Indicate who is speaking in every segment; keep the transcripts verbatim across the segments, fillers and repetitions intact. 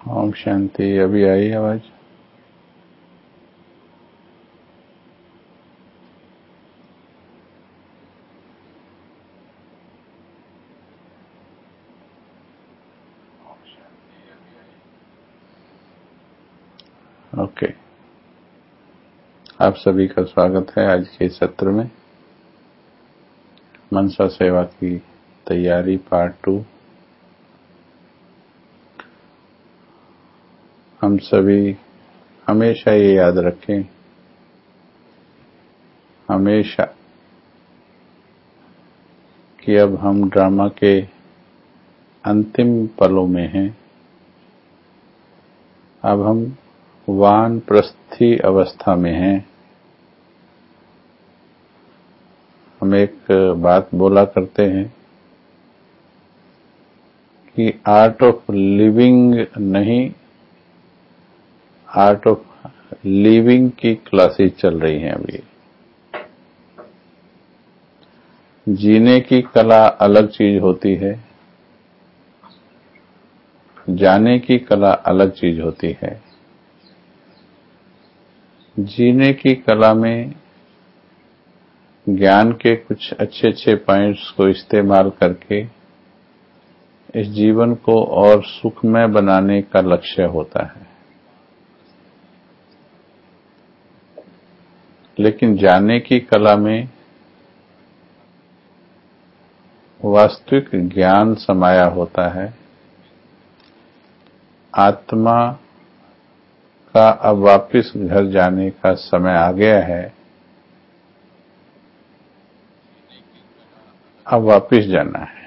Speaker 1: ओम शांति। अभी आई आवाज? ओके, आप सभी का स्वागत है आज के सत्र में। मनसा सेवा की तैयारी पार्ट टू। हम सभी हमेशा ये याद रखें, हमेशा, कि अब हम ड्रामा के अंतिम पलों में हैं। अब हम वानप्रस्थी अवस्था में हैं। हम एक बात बोला करते हैं कि आर्ट ऑफ लिविंग नहीं, आर्ट ऑफ लिविंग की क्लासेस चल रही हैं अभी। जीने की कला अलग चीज होती है, जाने की कला अलग चीज होती है। जीने की कला में ज्ञान के कुछ अच्छे अच्छे पॉइंट्स को इस्तेमाल करके इस जीवन को और सुखमय बनाने का लक्ष्य होता है। लेकिन जाने की कला में वास्तविक ज्ञान समाया होता है। आत्मा का अब वापस घर जाने का समय आ गया है। अब वापस जाना है।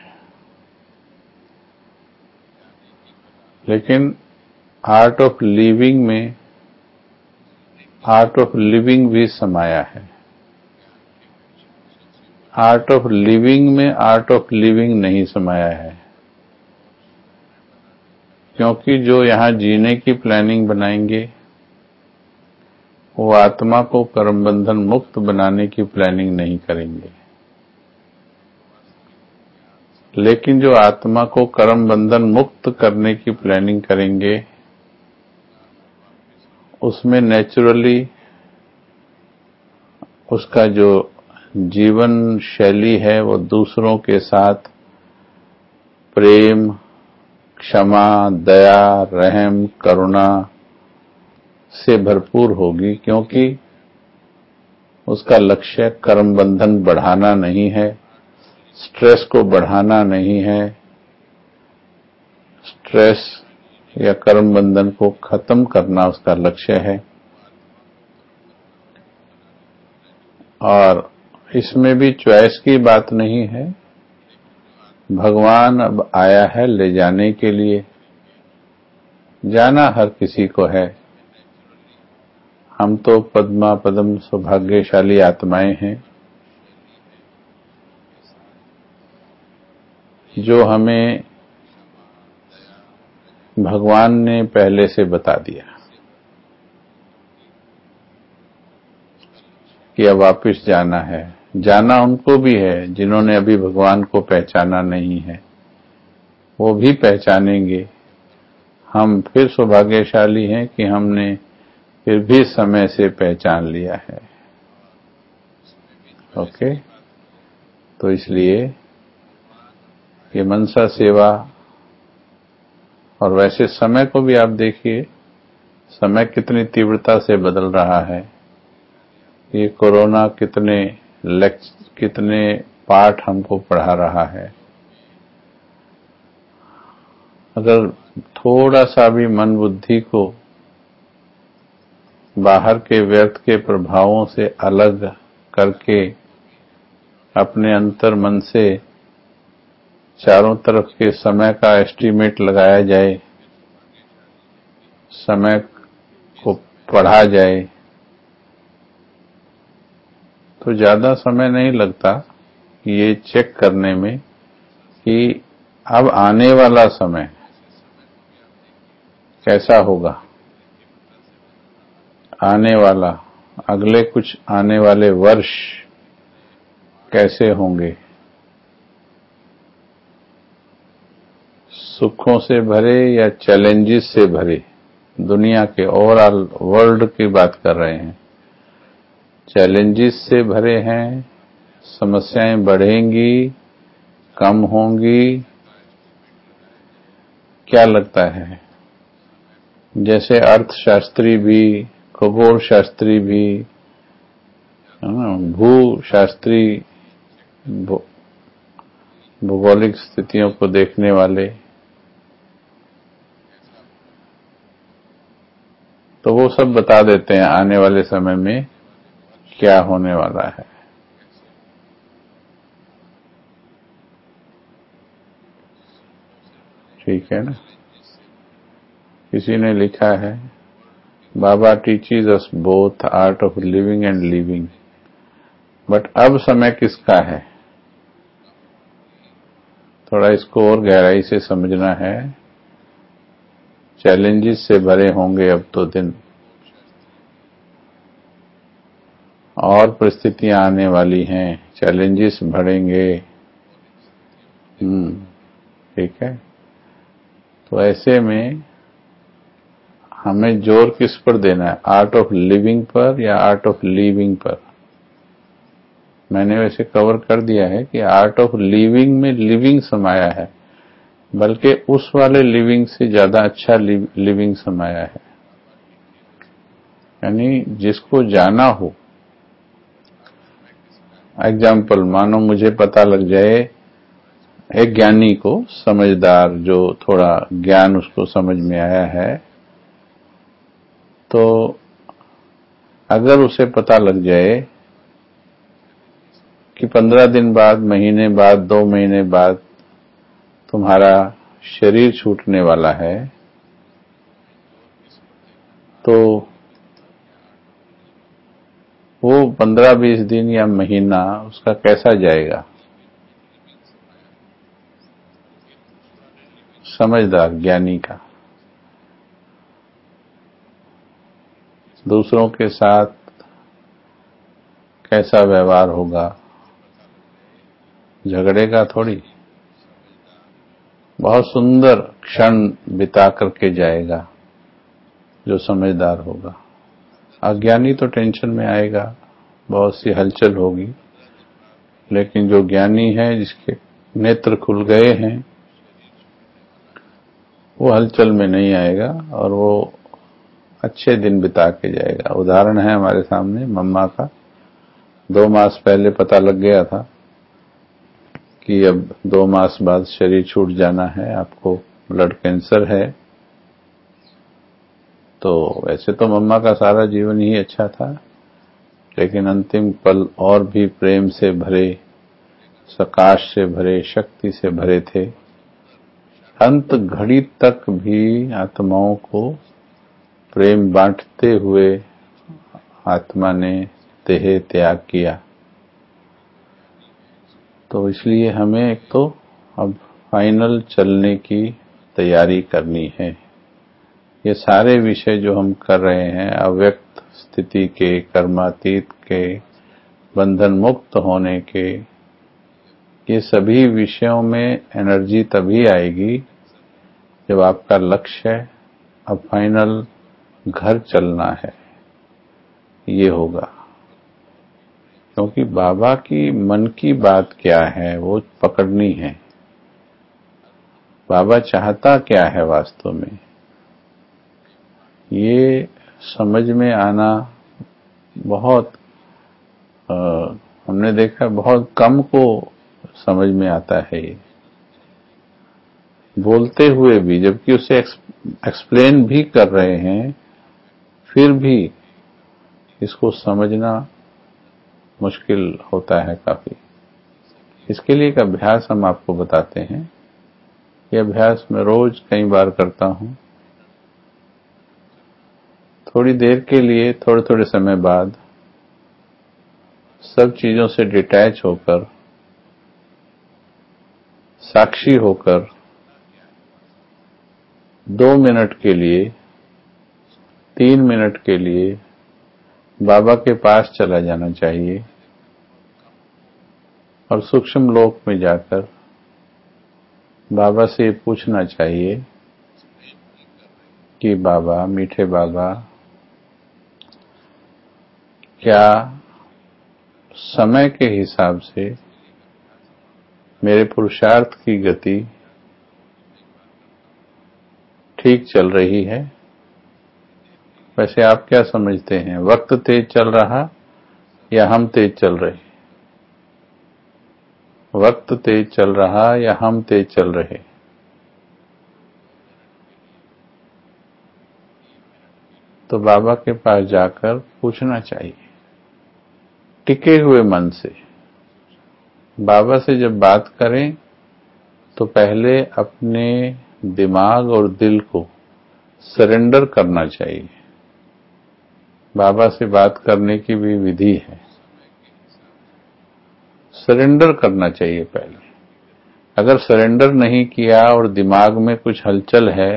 Speaker 1: लेकिन आर्ट ऑफ लिविंग में आर्ट ऑफ लिविंग भी समाया है। आर्ट ऑफ लिविंग में आर्ट ऑफ लिविंग नहीं समाया है, क्योंकि जो यहां जीने की प्लानिंग बनाएंगे वो आत्मा को कर्म बंधन मुक्त बनाने की प्लानिंग नहीं करेंगे। लेकिन जो आत्मा को कर्म बंधन मुक्त करने की प्लानिंग करेंगे उसमें नेचुरली उसका जो जीवन शैली है वो दूसरों के साथ प्रेम, क्षमा, दया, रहम, करुणा से भरपूर होगी, क्योंकि उसका लक्ष्य कर्म बंधन बढ़ाना नहीं है, स्ट्रेस को बढ़ाना नहीं है, स्ट्रेस या कर्म बंधन को खत्म करना उसका लक्ष्य है। और इसमें भी चॉइस की बात नहीं है। भगवान अब आया है ले जाने के लिए। जाना हर किसी को है। हम तो पद्मा पद्म सौभाग्यशाली आत्माएं हैं जो हमें भगवान ने पहले से बता दिया कि अब वापस जाना है। जाना उनको भी है जिन्होंने अभी भगवान को पहचाना नहीं है, वो भी पहचानेंगे। हम फिर सौभाग्यशाली हैं कि हमने फिर भी समय से पहचान लिया है। ओके, तो इसलिए ये मनसा सेवा, और वैसे समय को भी आप देखिए, समय कितनी तीव्रता से बदल रहा है। ये कोरोना कितने लेक्चर, कितने पाठ हमको पढ़ा रहा है। अगर थोड़ा सा भी मन बुद्धि को बाहर के व्यर्थ के प्रभावों से अलग करके अपने अंतर मन से चारों तरफ के समय का एस्टीमेट लगाया जाए, समय को पढ़ा जाए, तो ज्यादा समय नहीं लगता ये चेक करने में कि अब आने वाला समय कैसा होगा। आने वाला अगले कुछ आने वाले वर्ष कैसे होंगे। सुखों से भरे या चैलेंजेस से भरे, दुनिया के ओवरऑल वर्ल्ड की बात कर रहे हैं, चैलेंजेस से भरे हैं, समस्याएं बढ़ेंगी, कम होंगी, क्या लगता है? जैसे अर्थशास्त्री भी, खगोल शास्त्री भी, भू शास्त्री, भौगोलिक स्थितियों को देखने वाले, तो वो सब बता देते हैं आने वाले समय में क्या होने वाला है। ठीक है ना? किसी ने लिखा है, बाबा teaches us both art of living and living, but अब समय किसका है? थोड़ा इसको और गहराई से समझना है। चैलेंजेस से भरे होंगे अब तो दिन, और परिस्थितियां आने वाली हैं, चैलेंजेस बढ़ेंगे। हम्म ठीक है। तो ऐसे में हमें जोर किस पर देना है, आर्ट ऑफ लिविंग पर या आर्ट ऑफ लीविंग पर? मैंने वैसे कवर कर दिया है कि आर्ट ऑफ लिविंग में लिविंग समाया है, बल्कि उस वाले लिविंग से ज्यादा अच्छा लिविंग समाया है। यानी जिसको जाना हो, एग्जाम्पल मानो मुझे पता लग जाए, एक ज्ञानी को, समझदार, जो थोड़ा ज्ञान उसको समझ में आया है, तो अगर उसे पता लग जाए कि पंद्रह दिन बाद, महीने बाद, दो महीने बाद तुम्हारा शरीर छूटने वाला है, तो वो पंद्रह बीस दिन या महीना उसका कैसा जाएगा? समझदार ज्ञानी का। दूसरों के साथ कैसा व्यवहार होगा? झगड़ेगा थोड़ी, बहुत सुंदर क्षण बिता करके जाएगा जो समझदार होगा। अज्ञानी तो टेंशन में आएगा, बहुत सी हलचल होगी, लेकिन जो ज्ञानी है, जिसके नेत्र खुल गए हैं, वो हलचल में नहीं आएगा और वो अच्छे दिन बिता के जाएगा। उदाहरण है हमारे सामने, मम्मा का दो मास पहले पता लग गया था कि अब दो मास बाद शरीर छूट जाना है, आपको ब्लड कैंसर है। तो वैसे तो मम्मा का सारा जीवन ही अच्छा था, लेकिन अंतिम पल और भी प्रेम से भरे, सकाश से भरे, शक्ति से भरे थे। अंत घड़ी तक भी आत्माओं को प्रेम बांटते हुए आत्मा ने देह त्याग किया। तो इसलिए हमें एक तो अब फाइनल चलने की तैयारी करनी है। ये सारे विषय जो हम कर रहे हैं, अव्यक्त स्थिति के, कर्मातीत के, बंधन मुक्त होने के, ये सभी विषयों में एनर्जी तभी आएगी जब आपका लक्ष्य है अब फाइनल घर चलना है, ये होगा। क्योंकि बाबा की मन की बात क्या है वो पकड़नी है। बाबा चाहता क्या है वास्तव में, ये समझ में आना बहुत आ, हमने देखा बहुत कम को समझ में आता है। ये बोलते हुए भी, जबकि उसे एक्सप्लेन भी कर रहे हैं, फिर भी इसको समझना मुश्किल होता है काफी। इसके लिए एक अभ्यास हम आपको बताते हैं। ये अभ्यास मैं रोज कई बार करता हूं। थोड़ी देर के लिए, थोड़े थोड़े समय बाद सब चीजों से डिटैच होकर, साक्षी होकर दो मिनट के लिए, तीन मिनट के लिए बाबा के पास चला जाना चाहिए और सूक्ष्म लोक में जाकर बाबा से पूछना चाहिए कि बाबा, मीठे बाबा, क्या समय के हिसाब से मेरे पुरुषार्थ की गति ठीक चल रही है? वैसे आप क्या समझते हैं, वक्त तेज चल रहा या हम तेज चल रहे? वक्त तेज चल रहा या हम तेज चल रहे? तो बाबा के पास जाकर पूछना चाहिए टिके हुए मन से। बाबा से जब बात करें तो पहले अपने दिमाग और दिल को सरेंडर करना चाहिए। बाबा से बात करने की भी विधि है, सरेंडर करना चाहिए पहले। अगर सरेंडर नहीं किया और दिमाग में कुछ हलचल है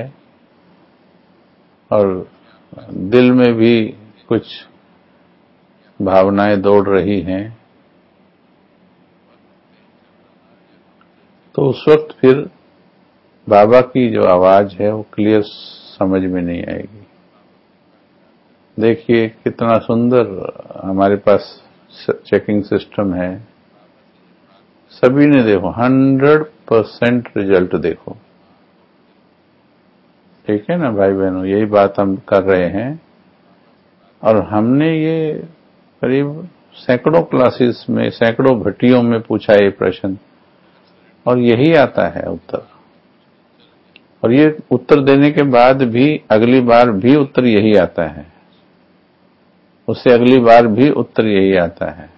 Speaker 1: और दिल में भी कुछ भावनाएं दौड़ रही हैं, तो उस वक्त फिर बाबा की जो आवाज है वो क्लियर समझ में नहीं आएगी। देखिए कितना सुंदर हमारे पास चेकिंग सिस्टम है। सभी ने देखो हंड्रेड परसेंट रिजल्ट देखो, ठीक है ना भाई बहनों, यही बात हम कर रहे हैं। और हमने ये करीब सैकड़ों क्लासेस में, सैकड़ों भट्टियों में पूछा ये प्रश्न, और यही आता है उत्तर। और ये उत्तर देने के बाद भी अगली बार भी उत्तर यही आता है, उससे अगली बार भी उत्तर यही आता है।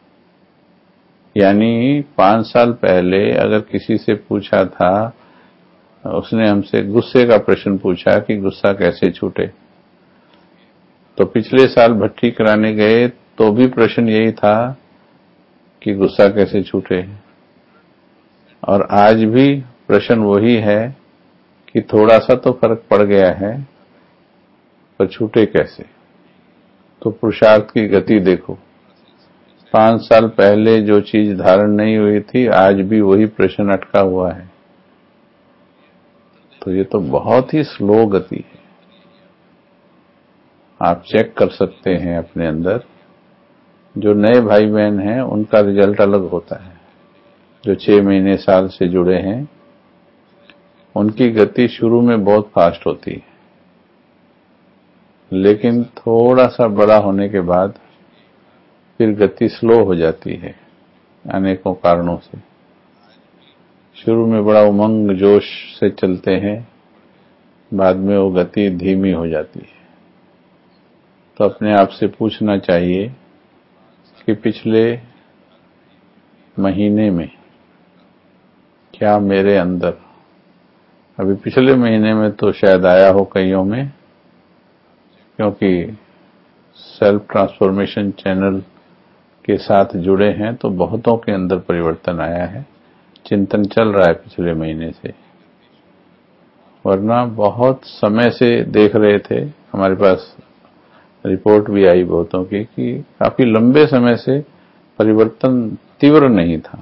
Speaker 1: यानी पांच साल पहले अगर किसी से पूछा था, उसने हमसे गुस्से का प्रश्न पूछा कि गुस्सा कैसे छूटे, तो पिछले साल भट्टी कराने गए तो भी प्रश्न यही था कि गुस्सा कैसे छूटे। और आज भी प्रश्न वही है कि थोड़ा सा तो फर्क पड़ गया है, पर छूटे कैसे। तो पुरुषार्थ की गति देखो, पांच साल पहले जो चीज धारण नहीं हुई थी, आज भी वही प्रश्न अटका हुआ है। तो ये तो बहुत ही स्लो गति है। आप चेक कर सकते हैं अपने अंदर। जो नए भाई बहन हैं उनका रिजल्ट अलग होता है। जो छह महीने साल से जुड़े हैं उनकी गति शुरू में बहुत फास्ट होती है, लेकिन थोड़ा सा बड़ा होने के बाद फिर गति स्लो हो जाती है अनेकों कारणों से। शुरू में बड़ा उमंग जोश से चलते हैं, बाद में वो गति धीमी हो जाती है। तो अपने आप से पूछना चाहिए कि पिछले महीने में क्या मेरे अंदर, अभी पिछले महीने में तो शायद आया हो कईयों में, क्योंकि सेल्फ ट्रांसफॉर्मेशन चैनल के साथ जुड़े हैं तो बहुतों के अंदर परिवर्तन आया है। चिंतन चल रहा है पिछले महीने से, वरना बहुत समय से देख रहे थे। हमारे पास रिपोर्ट भी आई बहुतों की कि काफी लंबे समय से परिवर्तन तीव्र नहीं था।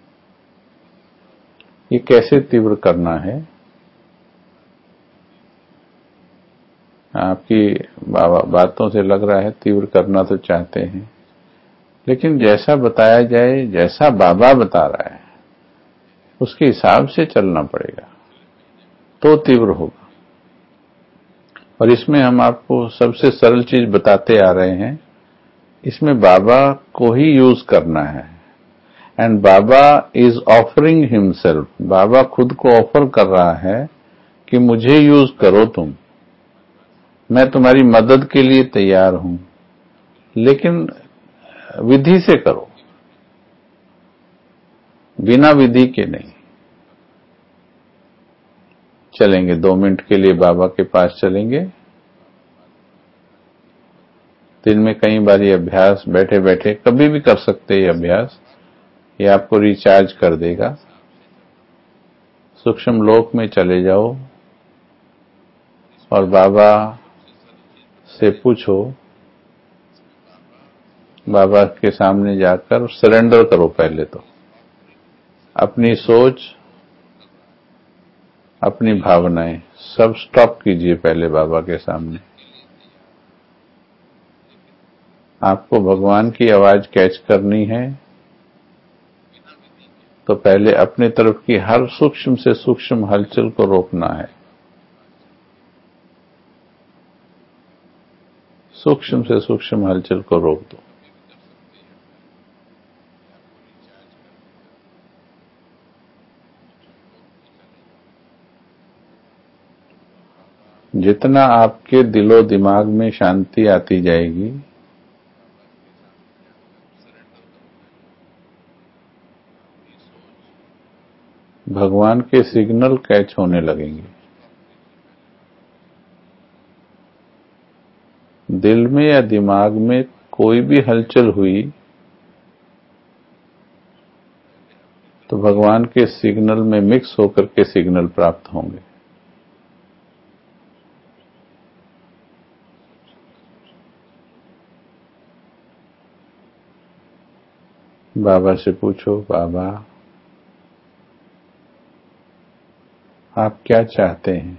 Speaker 1: ये कैसे तीव्र करना है? आपकी बातों से लग रहा है तीव्र करना तो चाहते हैं, लेकिन जैसा बताया जाए, जैसा बाबा बता रहा है उसके हिसाब से चलना पड़ेगा तो तीव्र होगा। और इसमें हम आपको सबसे सरल चीज बताते आ रहे हैं, इसमें बाबा को ही यूज करना है। एंड बाबा इज ऑफरिंग हिमसेल्फ, बाबा खुद को ऑफर कर रहा है कि मुझे यूज करो तुम, मैं तुम्हारी मदद के लिए तैयार हूं, लेकिन विधि से करो, बिना विधि के नहीं। चलेंगे दो मिनट के लिए बाबा के पास चलेंगे। दिन में कई बार ये अभ्यास बैठे बैठे कभी भी कर सकते हैं। ये अभ्यास ये आपको रिचार्ज कर देगा। सूक्ष्म लोक में चले जाओ और बाबा से पूछो, बाबा के सामने जाकर सरेंडर करो। पहले तो अपनी सोच, अपनी भावनाएं सब स्टॉप कीजिए पहले बाबा के सामने। आपको भगवान की आवाज कैच करनी है तो पहले अपने तरफ की हर सूक्ष्म से सूक्ष्म हलचल को रोकना है। सूक्ष्म से सूक्ष्म हलचल को रोक दो। जितना आपके दिलो दिमाग में शांति आती जाएगी, भगवान के सिग्नल कैच होने लगेंगे। दिल में या दिमाग में कोई भी हलचल हुई तो भगवान के सिग्नल में मिक्स होकर के सिग्नल प्राप्त होंगे। बाबा से पूछो, बाबा आप क्या चाहते हैं?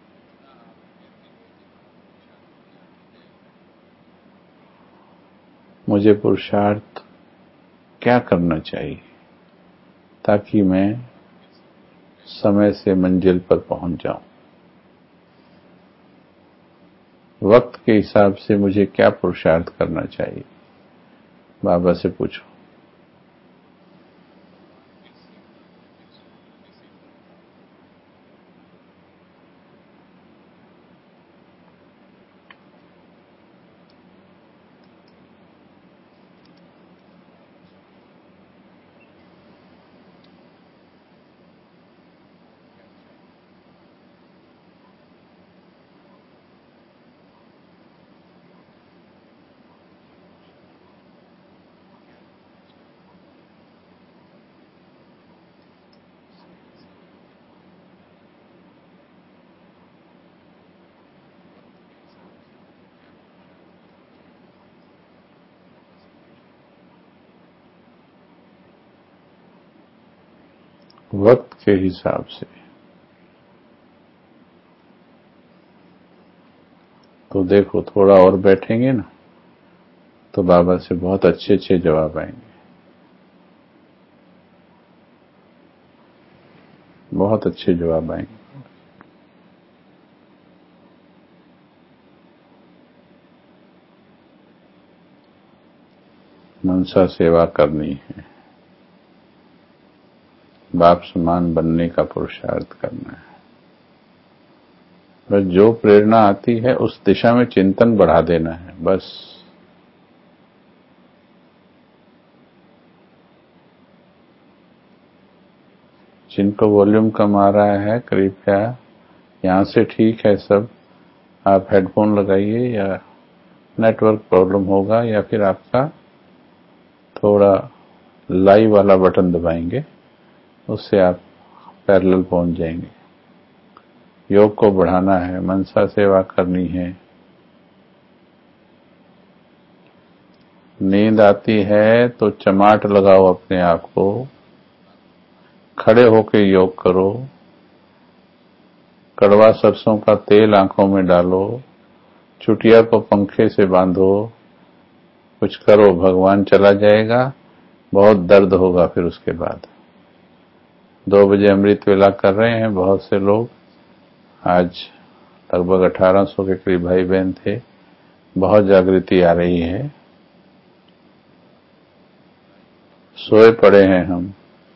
Speaker 1: मुझे पुरुषार्थ क्या करना चाहिए ताकि मैं समय से मंजिल पर पहुंच जाऊं? वक्त के हिसाब से मुझे क्या पुरुषार्थ करना चाहिए? बाबा से पूछो। वक्त के हिसाब से तो देखो, थोड़ा और बैठेंगे ना तो बाबा से बहुत अच्छे अच्छे जवाब आएंगे, बहुत अच्छे जवाब आएंगे। मनसा सेवा करनी है, बाप समान बनने का पुरुषार्थ करना है। बस जो प्रेरणा आती है उस दिशा में चिंतन बढ़ा देना है, बस। जिनको वॉल्यूम कम आ रहा है कृपया यहां से, ठीक है सब, आप हेडफोन लगाइए या नेटवर्क प्रॉब्लम होगा या फिर आपका थोड़ा लाइव वाला बटन दबाएंगे, उससे आप पैरेलल पहुंच जाएंगे। योग को बढ़ाना है, मनसा सेवा करनी है। नींद आती है तो चमाट लगाओ अपने आप को, खड़े होकर योग करो, कड़वा सरसों का तेल आंखों में डालो, चुटिया को पंखे से बांधो, कुछ करो, भगवान चला जाएगा। बहुत दर्द होगा फिर उसके बाद। दो बजे अमृत वेला कर रहे हैं बहुत से लोग, आज लगभग अठारह सौ के करीब भाई बहन थे। बहुत जागृति आ रही है। सोए पड़े हैं हम।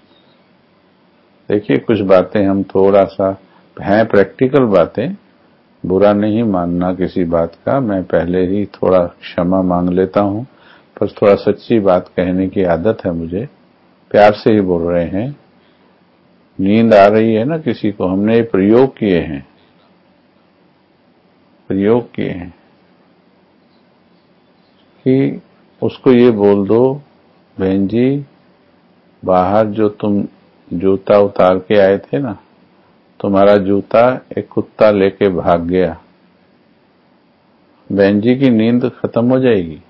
Speaker 1: देखिए, कुछ बातें हम थोड़ा सा हैं प्रैक्टिकल बातें, बुरा नहीं मानना किसी बात का। मैं पहले ही थोड़ा क्षमा मांग लेता हूं, पर थोड़ा सच्ची बात कहने की आदत है मुझे, प्यार से ही बोल रहे हैं। नींद आ रही है ना किसी को, हमने ये प्रयोग किए हैं, प्रयोग किए हैं कि उसको ये बोल दो, बहन जी बाहर जो तुम जूता उतार के आए थे ना, तुम्हारा जूता एक कुत्ता लेके भाग गया। बहन जी की नींद खत्म हो जाएगी।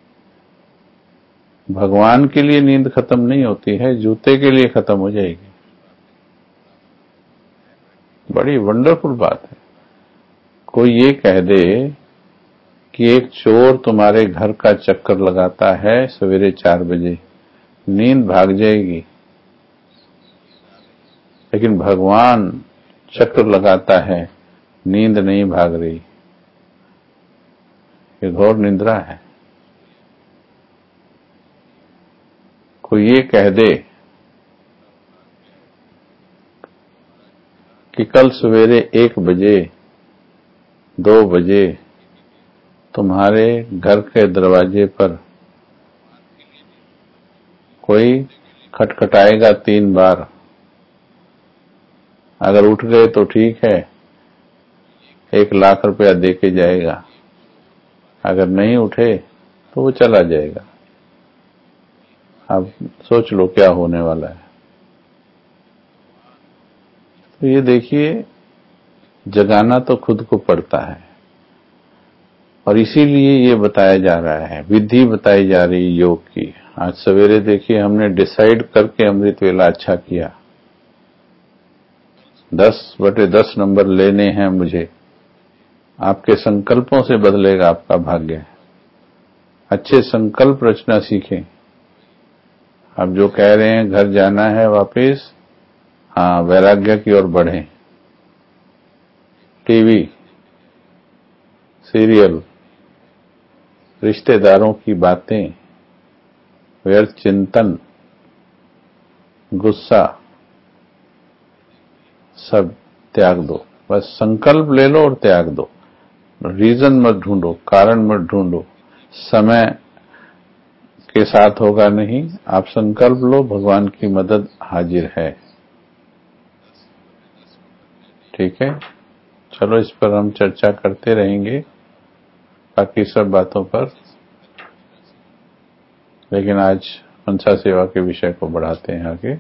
Speaker 1: भगवान के लिए नींद खत्म नहीं होती है, जूते के लिए खत्म हो जाएगी। बड़ी वंडरफुल बात है। कोई ये कह दे कि एक चोर तुम्हारे घर का चक्कर लगाता है सवेरे चार बजे, नींद भाग जाएगी, लेकिन भगवान चक्कर लगाता है, नींद नहीं भाग रही। ये घोर निद्रा है। कोई ये कह दे कि कल सवेरे एक बजे दो बजे तुम्हारे घर के दरवाजे पर कोई खटखटाएगा तीन बार, अगर उठ गए तो ठीक है, एक लाख रुपया दे के जाएगा, अगर नहीं उठे तो वो चला जाएगा। अब सोच लो क्या होने वाला है। तो ये देखिए, जगाना तो खुद को पड़ता है, और इसीलिए ये बताया जा रहा है, विधि बताई जा रही योग की। आज सवेरे देखिए हमने डिसाइड करके अमृत वेला अच्छा किया, दस बटे दस नंबर लेने हैं मुझे। आपके संकल्पों से बदलेगा आपका भाग्य। अच्छे संकल्प रचना सीखें। अब जो कह रहे हैं घर जाना है वापस, हाँ, वैराग्य की ओर बढ़ें। टीवी, सीरियल, रिश्तेदारों की बातें, व्यर्थ चिंतन, गुस्सा, सब त्याग दो। बस संकल्प ले लो और त्याग दो। रीजन मत ढूंढो, कारण मत ढूंढो, समय के साथ होगा नहीं। आप संकल्प लो, भगवान की मदद हाजिर है। ठीक है, चलो इस पर हम चर्चा करते रहेंगे, बाकी सब बातों पर। लेकिन आज मनसा सेवा के विषय को बढ़ाते हैं आगे।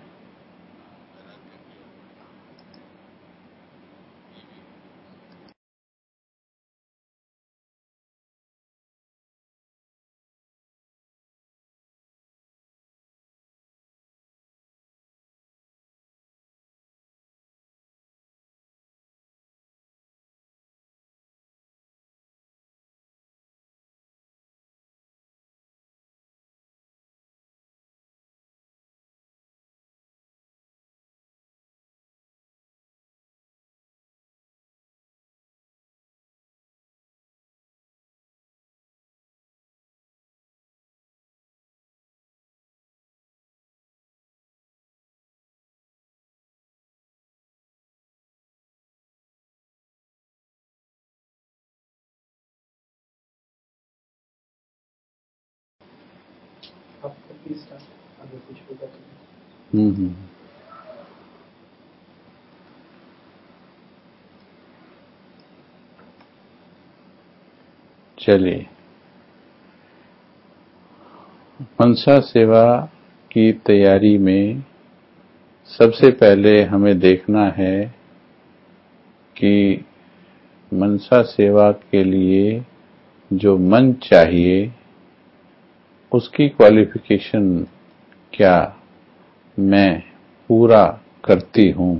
Speaker 1: हम्म हम्म चलिए, मनसा सेवा की तैयारी में सबसे पहले हमें देखना है कि मनसा सेवा के लिए जो मन चाहिए उसकी क्वालिफिकेशन क्या मैं पूरा करती हूं।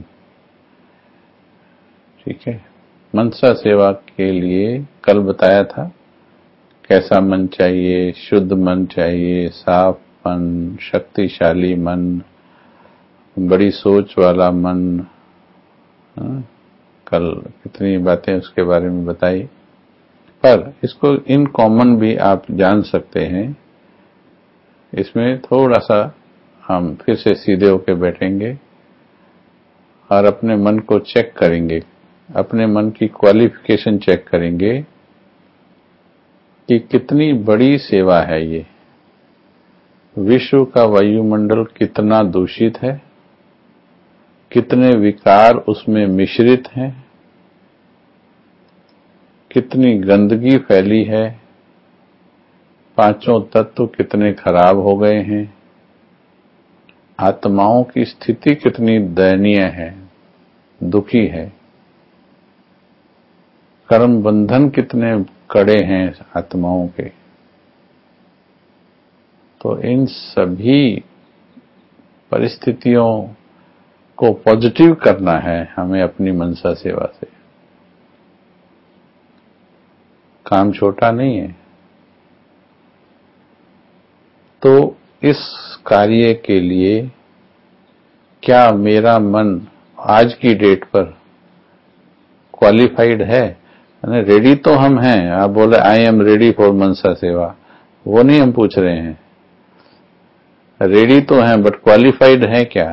Speaker 1: ठीक है, मनसा सेवा के लिए कल बताया था कैसा मन चाहिए। शुद्ध मन चाहिए, साफ मन, शक्तिशाली मन, बड़ी सोच वाला मन। हाँ, कल कितनी बातें उसके बारे में बताई, पर इसको इन कॉमन भी आप जान सकते हैं। इसमें थोड़ा सा हम फिर से सीधे होकर बैठेंगे और अपने मन को चेक करेंगे, अपने मन की क्वालिफिकेशन चेक करेंगे कि कितनी बड़ी सेवा है ये। विश्व का वायुमंडल कितना दूषित है, कितने विकार उसमें मिश्रित हैं, कितनी गंदगी फैली है, पांचों तत्व कितने खराब हो गए हैं, आत्माओं की स्थिति कितनी दयनीय है, दुखी है, कर्म बंधन कितने कड़े हैं आत्माओं के। तो इन सभी परिस्थितियों को पॉजिटिव करना है हमें अपनी मनसा सेवा से। काम छोटा नहीं है। तो इस कार्य के लिए क्या मेरा मन आज की डेट पर क्वालिफाइड है? रेडी तो हम हैं। आप बोले आई एम रेडी फॉर मनसा सेवा, वो नहीं हम पूछ रहे हैं। रेडी तो हैं बट क्वालिफाइड है क्या?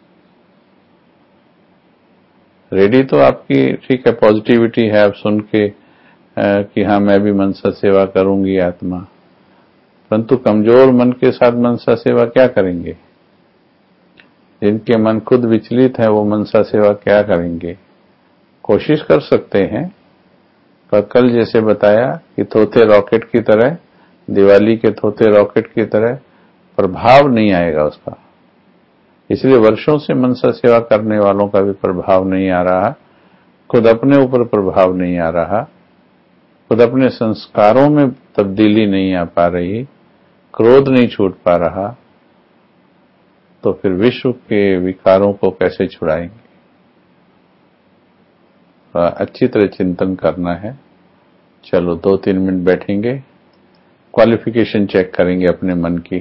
Speaker 1: रेडी तो आपकी ठीक है, पॉजिटिविटी है, आप सुन के आ, कि हाँ मैं भी मनसा सेवा करूंगी आत्मा, परंतु कमजोर मन के साथ मनसा सेवा क्या करेंगे? जिनके मन खुद विचलित है वो मनसा सेवा क्या करेंगे? कोशिश कर सकते हैं, पर कल जैसे बताया कि तोते रॉकेट की तरह, दिवाली के तोते रॉकेट की तरह प्रभाव नहीं आएगा उसका। इसलिए वर्षों से मनसा सेवा करने वालों का भी प्रभाव नहीं आ रहा, खुद अपने ऊपर प्रभाव नहीं आ रहा, खुद अपने संस्कारों में तब्दीली नहीं आ पा रही, क्रोध नहीं छूट पा रहा, तो फिर विश्व के विकारों को कैसे छुड़ाएंगे? अच्छी तरह चिंतन करना है। चलो दो तीन मिनट बैठेंगे, क्वालिफिकेशन चेक करेंगे अपने मन की,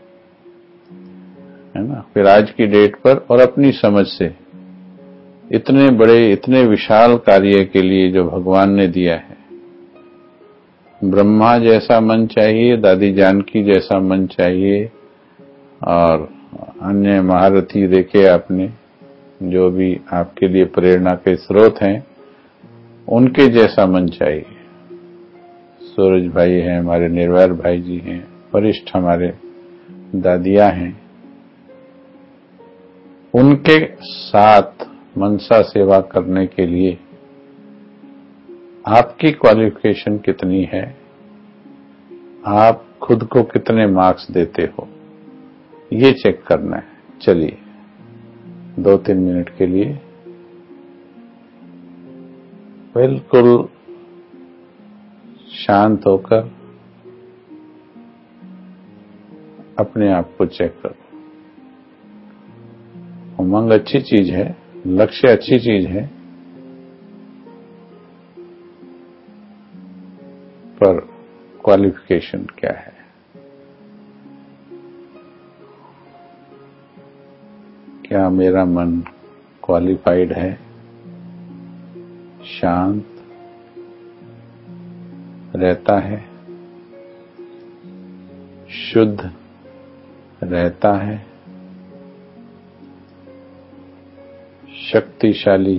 Speaker 1: है ना। फिर आज की डेट पर और अपनी समझ से इतने बड़े इतने विशाल कार्य के लिए जो भगवान ने दिया है, ब्रह्मा जैसा मन चाहिए, दादी जानकी जैसा मन चाहिए, और अन्य महारथी देखे आपने जो भी आपके लिए प्रेरणा के स्रोत हैं, उनके जैसा मन चाहिए। सूरज भाई हैं, हमारे निर्वैर भाई जी हैं, वरिष्ठ हमारे दादियां हैं, उनके साथ मनसा सेवा करने के लिए आपकी क्वालिफिकेशन कितनी है? आप खुद को कितने मार्क्स देते हो, ये चेक करना है। चलिए दो तीन मिनट के लिए बिल्कुल शांत होकर अपने आप को चेक करो। उमंग अच्छी चीज है, लक्ष्य अच्छी चीज है, पर क्वालिफिकेशन क्या है? क्या मेरा मन क्वालिफाइड है, शांत रहता है, शुद्ध रहता है, शक्तिशाली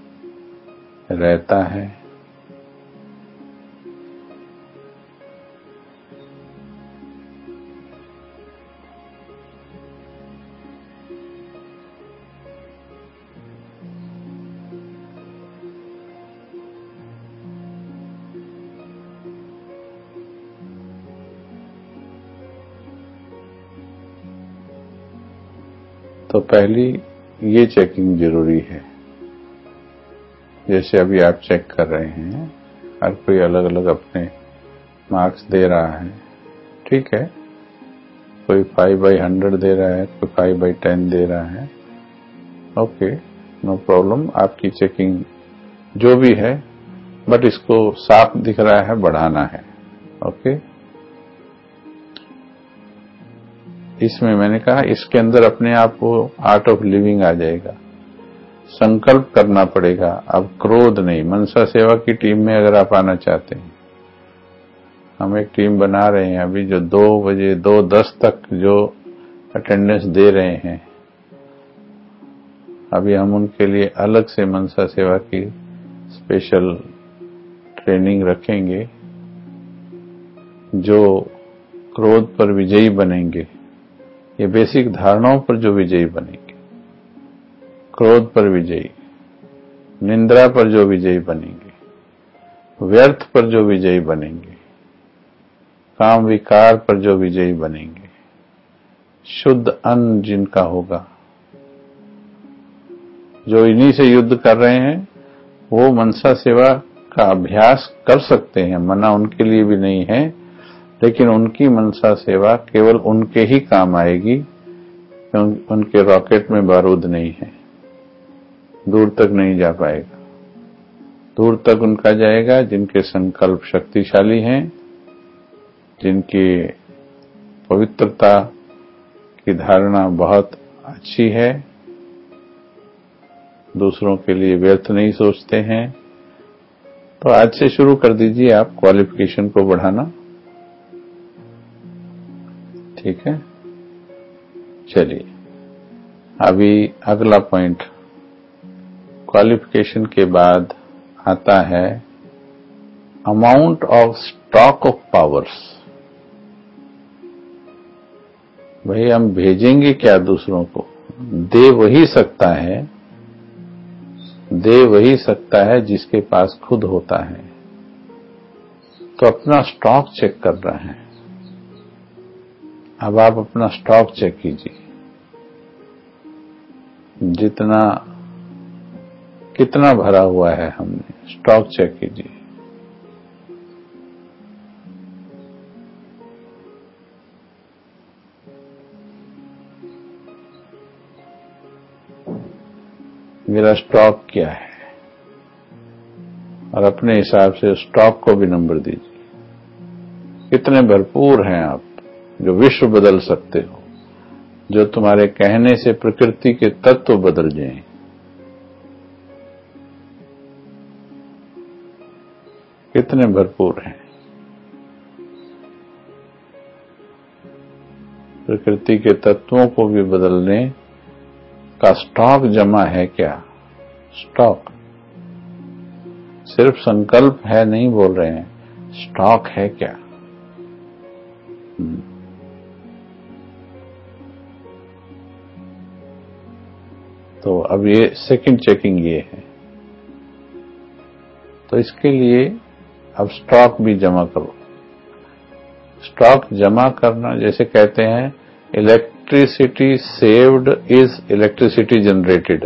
Speaker 1: रहता है? तो पहली ये चेकिंग जरूरी है। जैसे अभी आप चेक कर रहे हैं, हर कोई अलग अलग अपने मार्क्स दे रहा है, ठीक है। कोई फाइव बाई हंड्रेड दे रहा है, कोई फाइव बाई टेन दे रहा है, ओके, नो प्रॉब्लम। आपकी चेकिंग जो भी है, बट इसको साफ दिख रहा है, बढ़ाना है, ओके। इसमें मैंने कहा इसके अंदर अपने आप को आर्ट ऑफ लिविंग आ जाएगा। संकल्प करना पड़ेगा, अब क्रोध नहीं। मनसा सेवा की टीम में अगर आप आना चाहते हैं, हम एक टीम बना रहे हैं अभी, जो दो बजे दो दस तक जो अटेंडेंस दे रहे हैं, अभी हम उनके लिए अलग से मनसा सेवा की स्पेशल ट्रेनिंग रखेंगे। जो क्रोध पर विजयी बनेंगे, ये बेसिक धारणाओं पर जो विजयी बनेंगे, क्रोध पर विजयी, निंद्रा पर जो विजयी बनेंगे, व्यर्थ पर जो विजयी बनेंगे, काम विकार पर जो विजयी बनेंगे, शुद्ध अन्न जिनका होगा, जो इन्हीं से युद्ध कर रहे हैं, वो मनसा सेवा का अभ्यास कर सकते हैं, मना उनके लिए भी नहीं है। लेकिन उनकी मनसा सेवा केवल उनके ही काम आएगी, क्योंकि उनके रॉकेट में बारूद नहीं है। दूर तक नहीं जा पाएगा। दूर तक उनका जाएगा जिनके संकल्प शक्तिशाली हैं, जिनकी पवित्रता की धारणा बहुत अच्छी है, दूसरों के लिए व्यर्थ नहीं सोचते हैं। तो आज से शुरू कर दीजिए आप क्वालिफिकेशन को बढ़ाना। ठीक है, चलिए अभी अगला पॉइंट, क्वालिफिकेशन के बाद आता है amount of stock of powers. भाई हम भेजेंगे क्या दूसरों को? दे वही सकता है, दे वही सकता है जिसके पास खुद होता है। तो अपना स्टॉक चेक कर रहा है। अब आप अपना स्टॉक चेक कीजिए, जितना कितना भरा हुआ है हमने, स्टॉक चेक कीजिए। मेरा स्टॉक क्या है, और अपने हिसाब से स्टॉक को भी नंबर दीजिए। कितने भरपूर हैं आप, जो विश्व बदल सकते हो, जो तुम्हारे कहने से प्रकृति के तत्व बदल जाएं। कितने भरपूर हैं, प्रकृति के तत्वों को भी बदलने का स्टॉक जमा है क्या? स्टॉक सिर्फ संकल्प है नहीं बोल रहे हैं, स्टॉक है क्या? तो अब ये सेकंड चेकिंग ये है। तो इसके लिए अब स्टॉक भी जमा करो। स्टॉक जमा करना, जैसे कहते हैं electricity saved is electricity generated,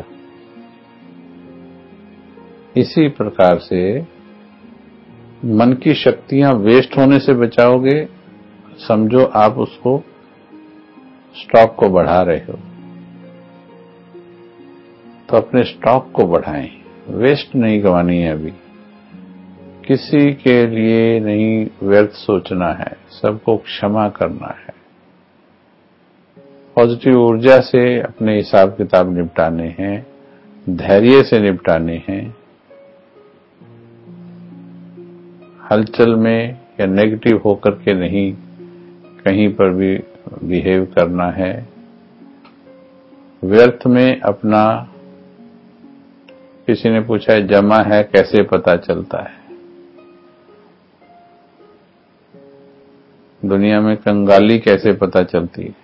Speaker 1: इसी प्रकार से मन की शक्तियां वेस्ट होने से बचाओगे, समझो आप उसको स्टॉक को बढ़ा रहे हो। तो अपने स्टॉक को बढ़ाएं, वेस्ट नहीं गंवानी है। अभी किसी के लिए नहीं व्यर्थ सोचना है, सबको क्षमा करना है, पॉजिटिव ऊर्जा से अपने हिसाब किताब निपटाने हैं, धैर्य से निपटाने हैं। हलचल में या नेगेटिव होकर के नहीं कहीं पर भी बिहेव करना है। व्यर्थ में अपना, किसी ने पूछा है जमा है कैसे पता चलता है? दुनिया में कंगाली कैसे पता चलती है?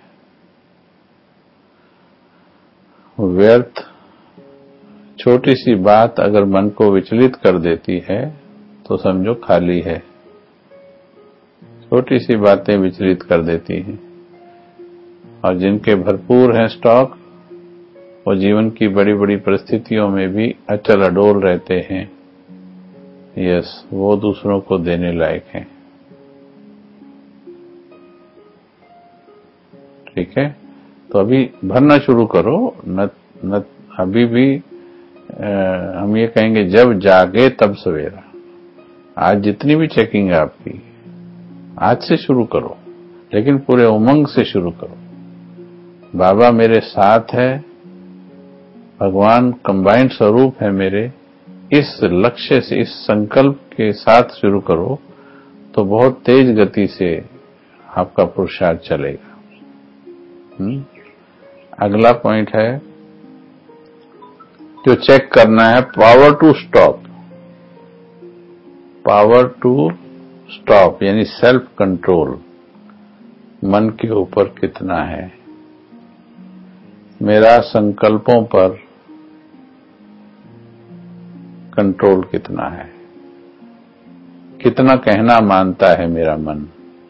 Speaker 1: व्यर्थ छोटी सी बात अगर मन को विचलित कर देती है तो समझो खाली है। छोटी सी बातें विचलित कर देती हैं, और जिनके भरपूर हैं स्टॉक, वो जीवन की बड़ी बड़ी परिस्थितियों में भी अचल अडोल रहते हैं। यस, वो दूसरों को देने लायक हैं। ठीक है, तो अभी भरना शुरू करो। न, न अभी भी आ, हम ये कहेंगे जब जागे तब सवेरा। आज जितनी भी चेकिंग है आपकी, आज से शुरू करो, लेकिन पूरे उमंग से शुरू करो। बाबा मेरे साथ है, भगवान कंबाइंड स्वरूप है मेरे, इस लक्ष्य से, इस संकल्प के साथ शुरू करो तो बहुत तेज गति से आपका पुरुषार्थ चलेगा। हुँ? अगला पॉइंट है जो चेक करना है, power to stop. Power to stop यानी सेल्फ कंट्रोल मन के ऊपर कितना है, मेरा संकल्पों पर कंट्रोल कितना है, कितना कहना मानता है मेरा मन।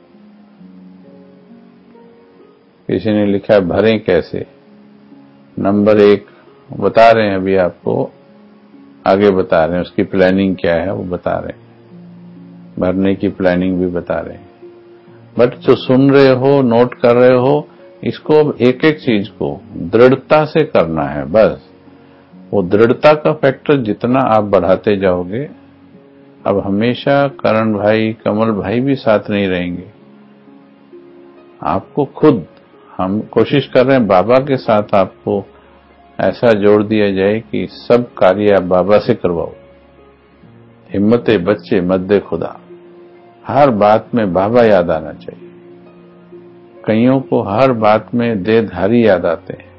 Speaker 1: किसी ने लिखा है भरें कैसे। नंबर एक बता रहे हैं, अभी आपको आगे बता रहे हैं, उसकी प्लानिंग क्या है वो बता रहे हैं, भरने की प्लानिंग भी बता रहे हैं। बट जो सुन रहे हो, नोट कर रहे हो, इसको अब एक एक चीज को दृढ़ता से करना है। बस वो दृढ़ता का फैक्टर जितना आप बढ़ाते जाओगे, अब हमेशा करण भाई, कमल भाई भी साथ नहीं रहेंगे। आपको खुद, हम कोशिश कर रहे हैं बाबा के साथ आपको ऐसा जोड़ दिया जाए कि सब कार्य आप बाबा से करवाओ। हिम्मते बच्चे मद्दे खुदा, हर बात में बाबा याद आना चाहिए। कईयों को हर बात में देहधारी याद आते हैं।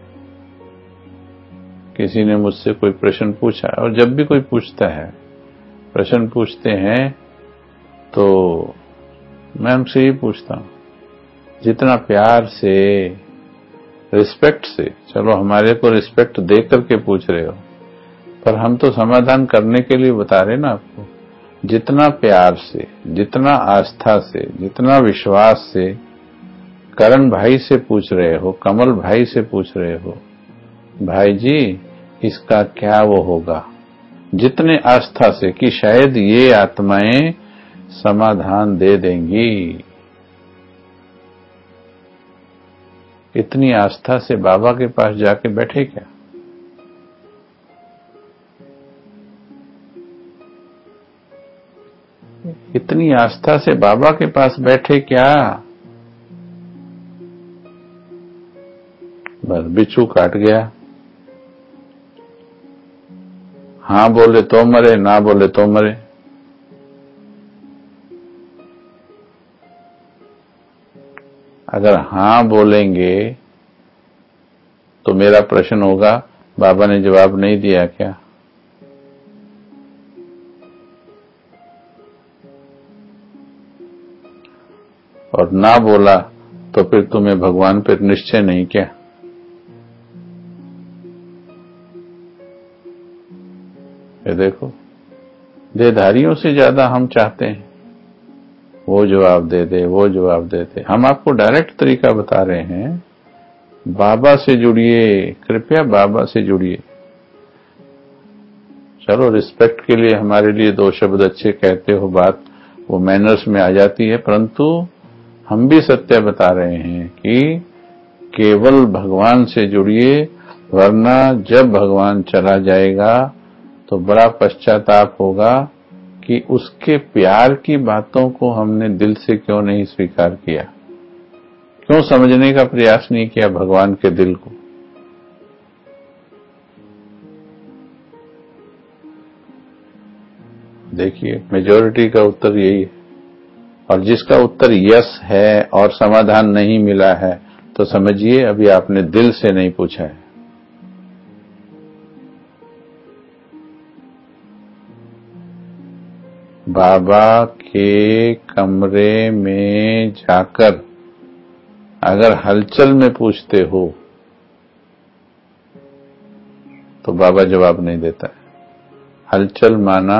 Speaker 1: किसी ने मुझसे कोई प्रश्न पूछा, और जब भी कोई पूछता है, प्रश्न पूछते हैं, तो मैं उनसे ही पूछता हूं, जितना प्यार से, रिस्पेक्ट से, चलो हमारे को रिस्पेक्ट दे करके पूछ रहे हो, पर हम तो समाधान करने के लिए बता रहे ना आपको। जितना प्यार से, जितना आस्था से, जितना विश्वास से करण भाई से पूछ रहे हो, कमल भाई से पूछ रहे हो, भाई जी इसका क्या वो होगा, जितने आस्था से कि शायद ये आत्माएं समाधान दे देंगी, इतनी आस्था से बाबा के पास जाके बैठे क्या? इतनी आस्था से बाबा के पास बैठे क्या? बस बिच्छू काट गया। हाँ बोले तो मरे, ना बोले तो मरे। अगर हाँ बोलेंगे तो मेरा प्रश्न होगा, बाबा ने जवाब नहीं दिया क्या? और ना बोला तो फिर तुम्हें भगवान पर निश्चय नहीं क्या? ये देखो, देहधारियों से ज्यादा हम चाहते हैं वो जवाब दे दे, वो जवाब दे दे। हम आपको डायरेक्ट तरीका बता रहे हैं, बाबा से जुड़िए, कृपया बाबा से जुड़िए। चलो रिस्पेक्ट के लिए हमारे लिए दो शब्द अच्छे कहते हो, बात वो मैनर्स में आ जाती है, परंतु हम भी सत्य बता रहे हैं कि केवल भगवान से जुड़िए, वरना जब भगवान चला जाएगा तो बड़ा पश्चाताप होगा कि उसके प्यार की बातों को हमने दिल से क्यों नहीं स्वीकार किया, क्यों समझने का प्रयास नहीं किया भगवान के दिल को। देखिए, मेजॉरिटी का उत्तर यही है। और जिसका उत्तर यस है और समाधान नहीं मिला है, तो समझिए अभी आपने दिल से नहीं पूछा है। बाबा के कमरे में जाकर अगर हलचल में पूछते हो तो बाबा जवाब नहीं देता है। हलचल माना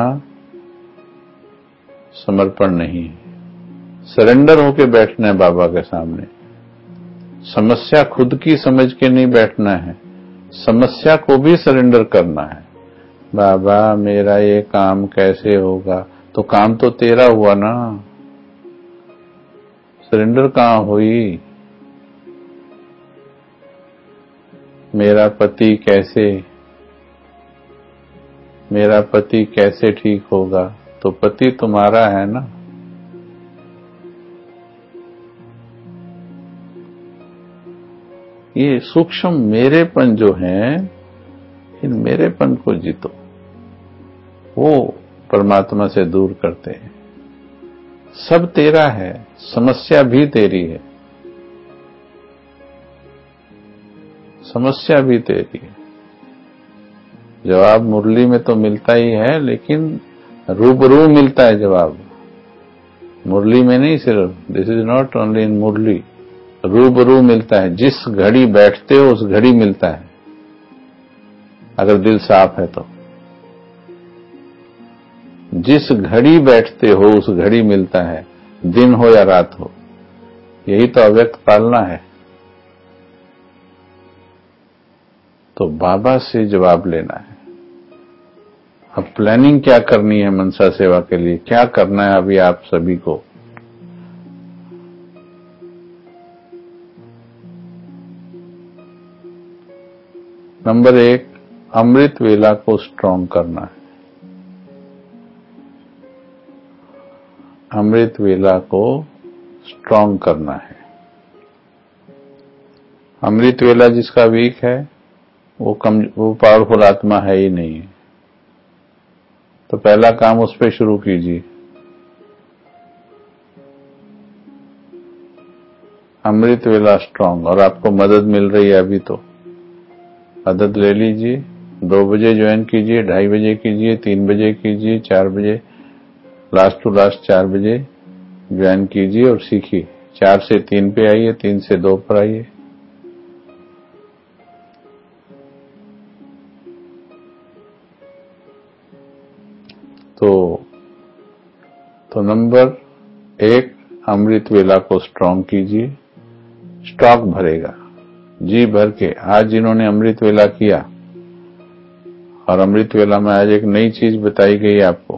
Speaker 1: समर्पण नहीं है, सरेंडर होके बैठना है बाबा के सामने। समस्या खुद की समझ के नहीं बैठना है, समस्या को भी सरेंडर करना है। बाबा मेरा ये काम कैसे होगा, तो काम तो तेरा हुआ ना, सरेंडर कहां हुई? मेरा पति कैसे, मेरा पति कैसे ठीक होगा, तो पति तुम्हारा है ना। ये सूक्ष्म मेरेपन जो है, इन मेरेपन को जीतो, वो परमात्मा से दूर करते हैं। सब तेरा है, समस्या भी तेरी है, समस्या भी तेरी है। जवाब मुरली में तो मिलता ही है, लेकिन रूबरू मिलता है जवाब, मुरली में नहीं सिर्फ। This is not only in Murli, रूबरू मिलता है। जिस घड़ी बैठते हो उस घड़ी मिलता है, अगर दिल साफ है तो। जिस घड़ी बैठते हो उस घड़ी मिलता है, दिन हो या रात हो। यही तो अव्यक्त पालना है। तो बाबा से जवाब लेना है। अब प्लानिंग क्या करनी है मनसा सेवा के लिए, क्या करना है अभी आप सभी को? नंबर एक, अमृत वेला को स्ट्रांग करना है। अमृत वेला को स्ट्रांग करना है। अमृत वेला जिसका वीक है वो कम वो पावरफुल आत्मा है ही नहीं है। तो पहला काम उस पे शुरू कीजिए। अमृत वेला स्ट्रांग, और आपको मदद मिल रही है अभी तो मदद ले लीजिए। दो बजे ज्वाइन कीजिए, ढाई बजे कीजिए, तीन बजे कीजिए, चार बजे, लास्ट टू लास्ट चार बजे ज्वाइन कीजिए और सीखिए। चार से तीन पे आइए, तीन से दो पर आइए। तो तो नंबर एक, अमृत वेला को स्ट्रांग कीजिए। स्टॉक भरेगा जी भर के। आज जिन्होंने अमृत वेला किया, और अमृत वेला में आज एक नई चीज बताई गई आपको।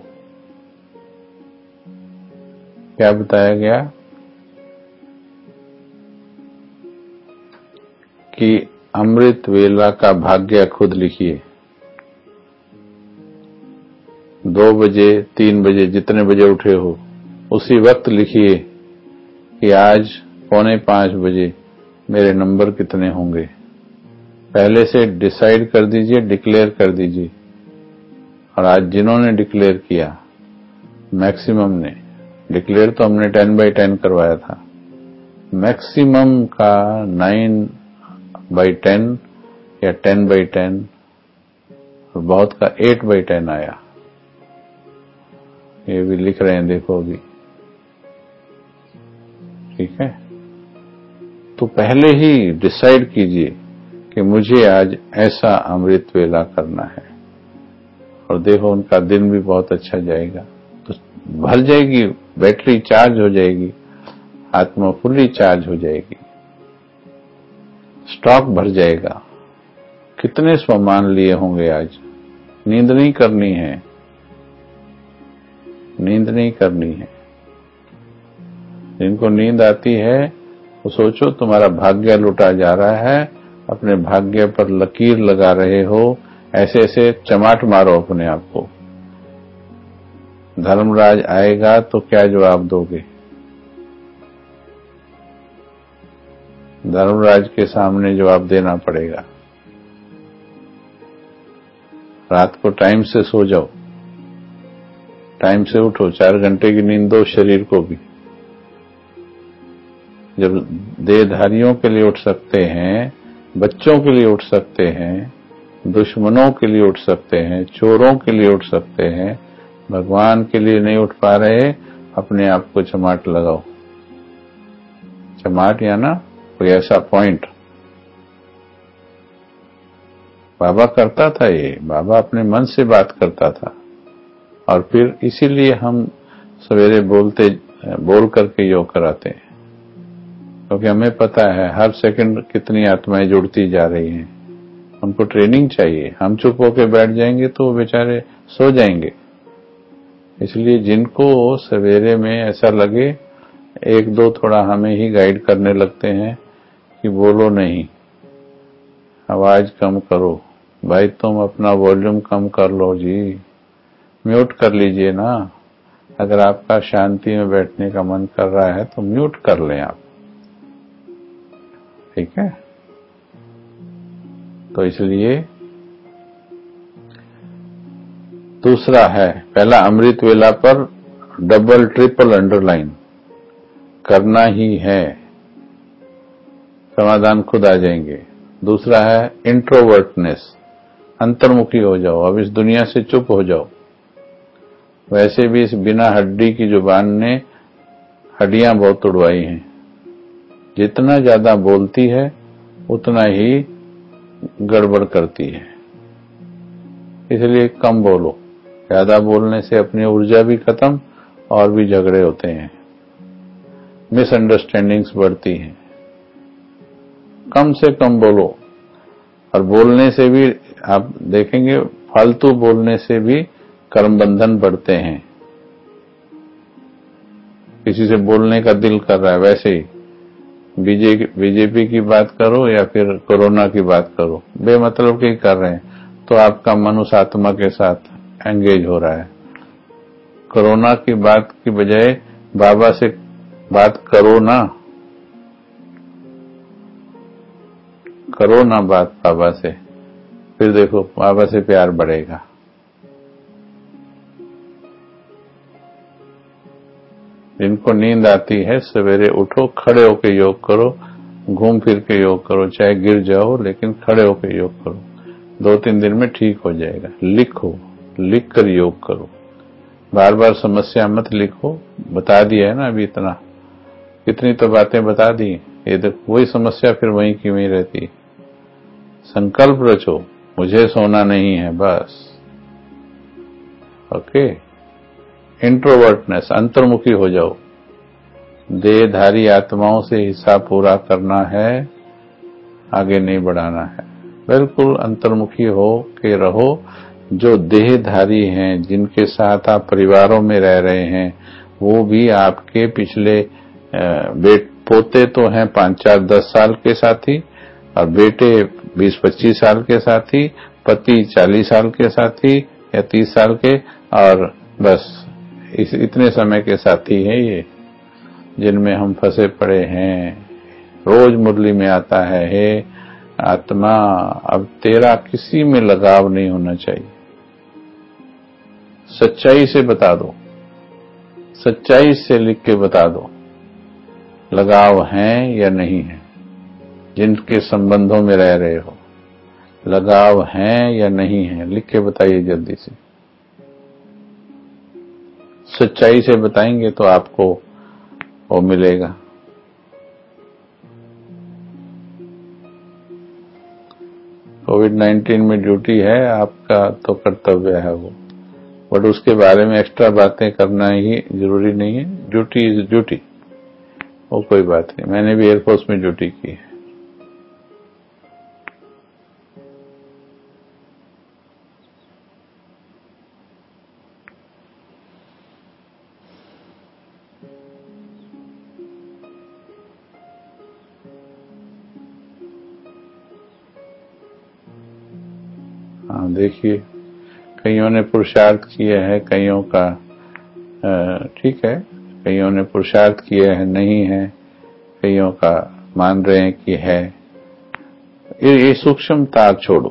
Speaker 1: क्या बताया गया? कि अमृत वेला का भाग्य खुद लिखिए। दो बजे, तीन बजे, जितने बजे उठे हो उसी वक्त लिखिए कि आज पौने पांच बजे मेरे नंबर कितने होंगे। पहले से डिसाइड कर दीजिए, डिक्लेयर कर दीजिए। और आज जिन्होंने डिक्लेयर किया, मैक्सिमम ने डिक्लेयर, तो हमने टेन बाई टेन करवाया था, मैक्सिमम का नाइन बाई टेन या टेन बाई टेन, और बहुत का एट बाई टेन आया। ये भी लिख रहे हैं, देखो अभी। ठीक है, तो पहले ही डिसाइड कीजिए कि मुझे आज ऐसा अमृत वेला करना है, और देखो उनका दिन भी बहुत अच्छा जाएगा। तो भर जाएगी बैटरी, चार्ज हो जाएगी, आत्मा फुल्ली चार्ज हो जाएगी, स्टॉक भर जाएगा। कितने स्वमान लिए होंगे आज। नींद नहीं करनी है, नींद नहीं करनी है। जिनको नींद आती है वो सोचो तुम्हारा भाग्य लुटा जा रहा है, अपने भाग्य पर लकीर लगा रहे हो, ऐसे ऐसे चमाट मारो अपने आप को। धर्मराज आएगा तो क्या जवाब दोगे? धर्मराज के सामने जवाब देना पड़ेगा। रात को टाइम से सो जाओ, टाइम से उठो, चार घंटे की नींद दो शरीर को भी। जब देहधारियों के लिए उठ सकते हैं, बच्चों के लिए उठ सकते हैं, दुश्मनों के लिए उठ सकते हैं, चोरों के लिए उठ सकते हैं, भगवान के लिए नहीं उठ पा रहे, अपने आप को चमाट लगाओ। चमाट या ना कोई ऐसा पॉइंट। बाबा करता था ये, बाबा अपने मन से बात करता था। और फिर इसीलिए हम सवेरे बोलते बोल करके योग कराते हैं, क्योंकि हमें पता है हर सेकंड कितनी आत्माएं जुड़ती जा रही हैं। उनको ट्रेनिंग चाहिए। हम चुप होकर बैठ जाएंगे तो वो बेचारे सो जाएंगे। इसलिए जिनको सवेरे में ऐसा लगे, एक दो थोड़ा हमें ही गाइड करने लगते हैं कि बोलो नहीं, आवाज कम करो, भाई तुम अपना वॉल्यूम कम कर लो जी, म्यूट कर लीजिए ना। अगर आपका शांति में बैठने का मन कर रहा है तो म्यूट कर लें आप। ठीक है, तो इसलिए दूसरा है, पहला अमृत वेला पर डबल ट्रिपल अंडरलाइन करना ही है, समाधान खुद आ जाएंगे। दूसरा है इंट्रोवर्टनेस, अंतर्मुखी हो जाओ, अब इस दुनिया से चुप हो जाओ। वैसे भी इस बिना हड्डी की जुबान ने हड्डियां बहुत तोड़वाई हैं। जितना ज्यादा बोलती है उतना ही गड़बड़ करती है। इसलिए कम बोलो। ज्यादा बोलने से अपनी ऊर्जा भी खत्म और भी झगड़े होते हैं, मिसअंडरस्टैंडिंग्स बढ़ती हैं। कम से कम बोलो। और बोलने से भी आप देखेंगे, फालतू बोलने से भी कर्म बंधन बढ़ते हैं। किसी से बोलने का दिल कर रहा है, वैसे ही बीजेपी की बात करो या फिर कोरोना की बात करो, बेमतलब की कर रहे हैं, तो आपका मन उस आत्मा के साथ एंगेज हो रहा है। कोरोना की बात की बजाय बाबा से बात करो ना, करो ना बात बाबा से, फिर देखो बाबा से प्यार बढ़ेगा। जिनको नींद आती है सवेरे उठो, खड़े होके योग करो, घूम फिर के योग करो, चाहे गिर जाओ लेकिन खड़े होके योग करो। दो तीन दिन में ठीक हो जाएगा। लिखो, लिख कर योग करो, बार बार समस्या मत लिखो। बता दिया है ना अभी इतना, कितनी तो बातें बता दी, ये देखो वही समस्या फिर वहीं की वहीं रहती है। संकल्प रचो, मुझे सोना नहीं है बस। ओके, इंट्रोवर्टनेस, अंतर्मुखी हो जाओ। देहधारी आत्माओं से हिस्सा पूरा करना है, आगे नहीं बढ़ाना है। बिल्कुल अंतर्मुखी हो के रहो। जो देहधारी हैं, जिनके साथ आप परिवारों में रह रहे हैं, वो भी आपके पिछले बेट पोते तो हैं पांच चार दस साल के साथी, और बेटे बीस पच्चीस साल के साथी, पति चालीस साल के साथी या तीस साल के, और बस इस इतने समय के साथी हैं ये, जिनमें हम फंसे पड़े हैं। रोज मुरली में आता है, हे आत्मा अब तेरा किसी में लगाव नहीं होना चाहिए। सच्चाई से बता दो, सच्चाई से लिख के बता दो, लगाव है या नहीं है। जिनके संबंधों में रह रहे हो, लगाव है या नहीं है, लिख के बताइए जल्दी से। सच्चाई से बताएंगे तो आपको वो मिलेगा। कोविड नाइन्टीन में ड्यूटी है आपका, तो कर्तव्य है वो, बट उसके बारे में एक्स्ट्रा बातें करना ही जरूरी नहीं है। ड्यूटी इज ड्यूटी, वो कोई बात नहीं। मैंने भी एयरफोर्स में ड्यूटी की है। हाँ देखिए, कईयों ने पुरुषार्थ किया है, कईयों का ठीक है, कईयों ने पुरुषार्थ किया है नहीं है, कईयों का मान रहे हैं कि है। ये सूक्ष्म तार छोड़ो।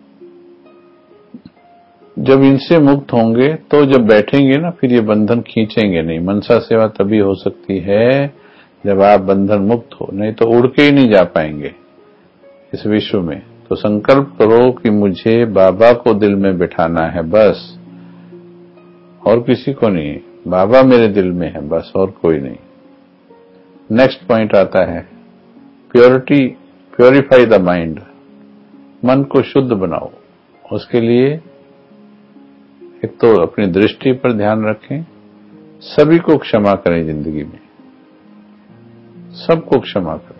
Speaker 1: जब इनसे मुक्त होंगे तो जब बैठेंगे ना, फिर ये बंधन खींचेंगे नहीं। मनसा सेवा तभी हो सकती है जब आप बंधन मुक्त हो, नहीं तो उड़ के ही नहीं जा पाएंगे इस विश्व में। तो संकल्प करो कि मुझे बाबा को दिल में बिठाना है बस, और किसी को नहीं। बाबा मेरे दिल में है बस, और कोई नहीं। नेक्स्ट पॉइंट आता है प्योरिटी, प्योरीफाई द माइंड। मन को शुद्ध बनाओ। उसके लिए एक तो अपनी दृष्टि पर ध्यान रखें, सभी को क्षमा करें, जिंदगी में सबको क्षमा करें।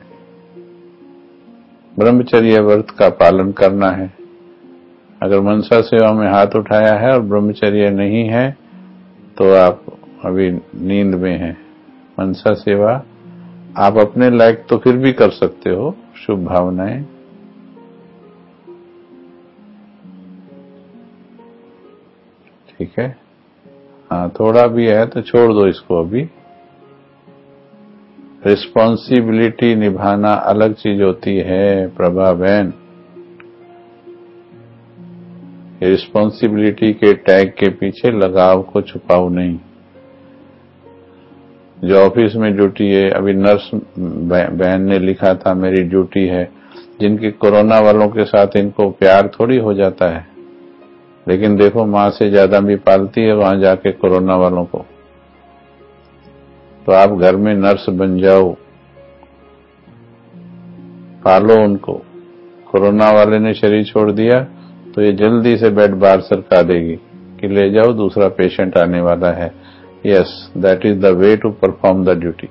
Speaker 1: ब्रह्मचर्य व्रत का पालन करना है। अगर मनसा सेवा में हाथ उठाया है और ब्रह्मचर्य नहीं है तो आप अभी नींद में हैं। मनसा सेवा आप अपने लायक तो फिर भी कर सकते हो, शुभ भावनाएं। ठीक है, हाँ थोड़ा भी है तो छोड़ दो इसको अभी। रिस्पॉन्सिबिलिटी निभाना अलग चीज होती है प्रभा बहन। रिस्पॉन्सिबिलिटी के टैग के पीछे लगाव को छुपाओ नहीं। जो ऑफिस में ड्यूटी है, अभी नर्स बहन ने लिखा था मेरी ड्यूटी है, जिनकी कोरोना वालों के साथ इनको प्यार थोड़ी हो जाता है, लेकिन देखो माँ से ज्यादा भी पालती है वहां जाके कोरोना वालों को। तो आप घर में नर्स बन जाओ, पालो उनको। कोरोना वाले ने शरीर छोड़ दिया तो ये जल्दी से बेड बाहर सरका देगी कि ले जाओ, दूसरा पेशेंट आने वाला है। Yes, that is the way to perform the duty.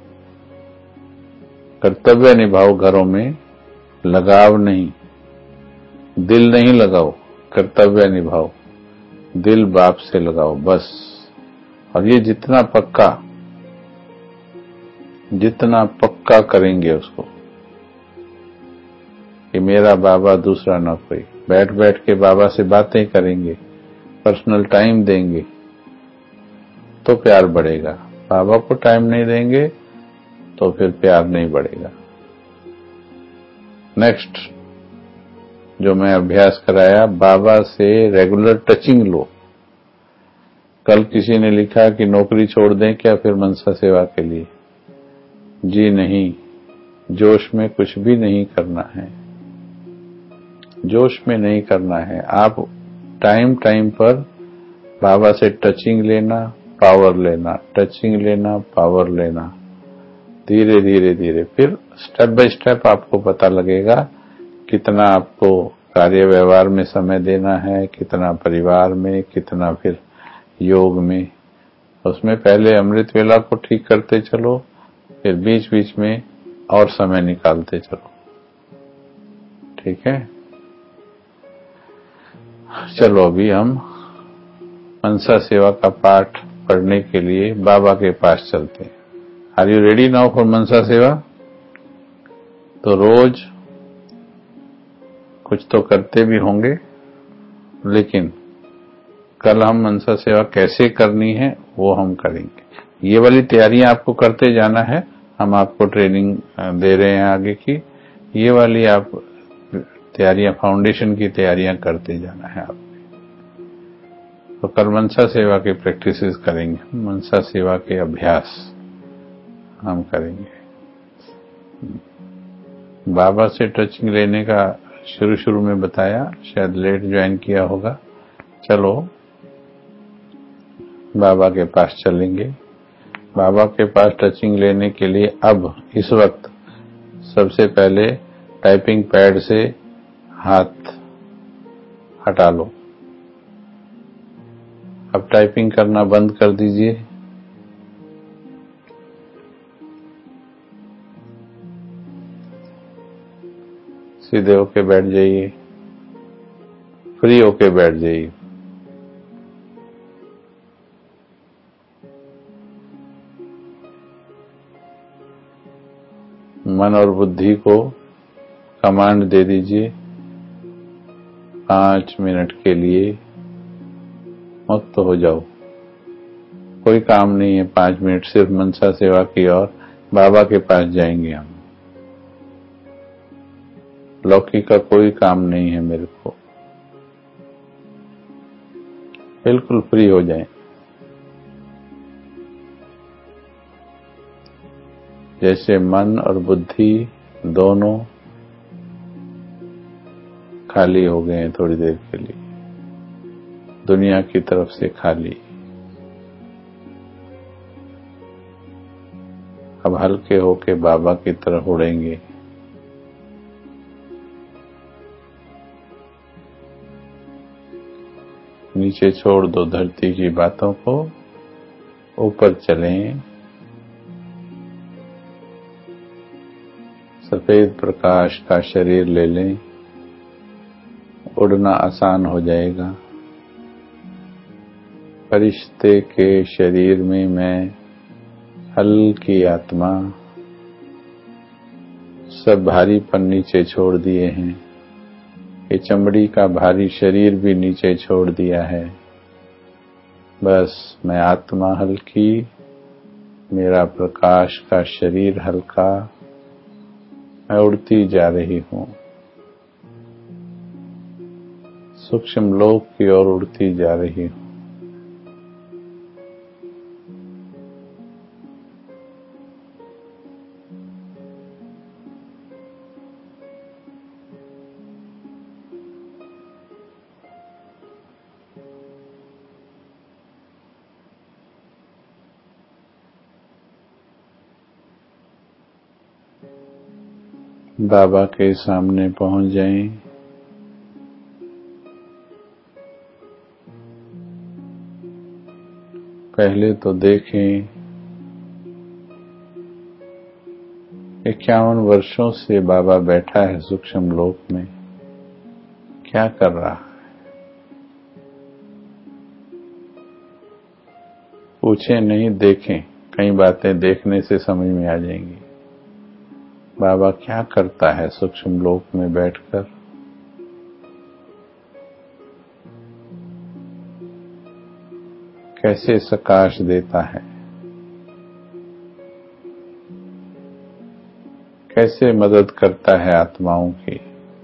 Speaker 1: कर्तव्य निभाओ घरों में, लगाव नहीं, दिल नहीं लगाओ, कर्तव्य निभाओ, दिल बाप से लगाओ बस। और ये जितना पक्का जितना पक्का करेंगे उसको कि मेरा बाबा दूसरा ना कोई, बैठ बैठ के बाबा से बातें करेंगे, पर्सनल टाइम देंगे तो प्यार बढ़ेगा। बाबा को टाइम नहीं देंगे तो फिर प्यार नहीं बढ़ेगा। नेक्स्ट जो मैं अभ्यास कराया, बाबा से रेगुलर टचिंग लो। कल किसी ने लिखा कि नौकरी छोड़ दें क्या फिर मनसा सेवा के लिए? जी नहीं, जोश में कुछ भी नहीं करना है, जोश में नहीं करना है। आप टाइम टाइम पर बाबा से टचिंग लेना, पावर लेना, टचिंग लेना, पावर लेना, धीरे धीरे धीरे फिर स्टेप बाय स्टेप आपको पता लगेगा कितना आपको कार्य व्यवहार में समय देना है, कितना परिवार में, कितना फिर योग में। उसमें पहले अमृत वेला को ठीक करते चलो, फिर बीच बीच में और समय निकालते चलो। ठीक है, चलो अभी हम मनसा सेवा का पाठ पढ़ने के लिए बाबा के पास चलते हैं। Are you ready now for मनसा सेवा? तो रोज कुछ तो करते भी होंगे, लेकिन कल हम मनसा सेवा कैसे करनी है वो हम करेंगे। ये वाली तैयारियां आपको करते जाना है, हम आपको ट्रेनिंग दे रहे हैं आगे की। ये वाली आप तैयारियां, फाउंडेशन की तैयारियां करते जाना है आप। तो कल मनसा सेवा के प्रैक्टिसेस करेंगे, मनसा सेवा के अभ्यास हम करेंगे। बाबा से टचिंग लेने का शुरू शुरू में बताया, शायद लेट ज्वाइन किया होगा। चलो बाबा के पास चलेंगे। बाबा के पास टचिंग लेने के लिए अब इस वक्त सबसे पहले टाइपिंग पैड से हाथ हटा लो। अब टाइपिंग करना बंद कर दीजिए। सीधे होके बैठ जाइए, फ्री होके बैठ जाइए। मन और बुद्धि को कमांड दे दीजिए, पांच मिनट के लिए मुक्त हो जाओ। कोई काम नहीं है, पांच मिनट सिर्फ मनसा सेवा की और बाबा के पास जाएंगे हम। लौकिक का कोई काम नहीं है मेरे को, बिल्कुल फ्री हो जाएं। जैसे मन और बुद्धि दोनों खाली हो गए हैं थोड़ी देर के लिए, दुनिया की तरफ से खाली। अब हल्के होके बाबा की तरफ उड़ेंगे। नीचे छोड़ दो धरती की बातों को, ऊपर चलें। सफेद प्रकाश का शरीर ले लें, उड़ना आसान हो जाएगा। फरिश्ते के शरीर में मैं हल्की आत्मा, सब भारीपन नीचे छोड़ दिए हैं। ये चमड़ी का भारी शरीर भी नीचे छोड़ दिया है। बस मैं आत्मा हल्की, मेरा प्रकाश का शरीर हल्का, मैं उड़ती जा रही हूं, सूक्ष्म लोक की ओर उड़ती जा रही हूं। बाबा के सामने पहुंच जाएं। पहले तो देखें इक्यावन वर्षों से बाबा बैठा है सूक्ष्म लोक में, क्या कर रहा है। पूछें नहीं, देखें। कई बातें देखने से समझ में आ जाएंगी। बाबा क्या करता है सूक्ष्म लोक में बैठकर। कैसे सकाश देता है, कैसे मदद करता है आत्माओं की।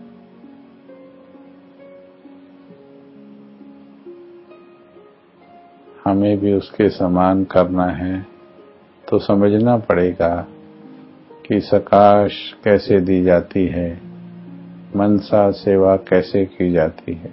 Speaker 1: हमें भी उसके समान करना है तो समझना पड़ेगा कि सकाश कैसे दी जाती है, मनसा सेवा कैसे की जाती है।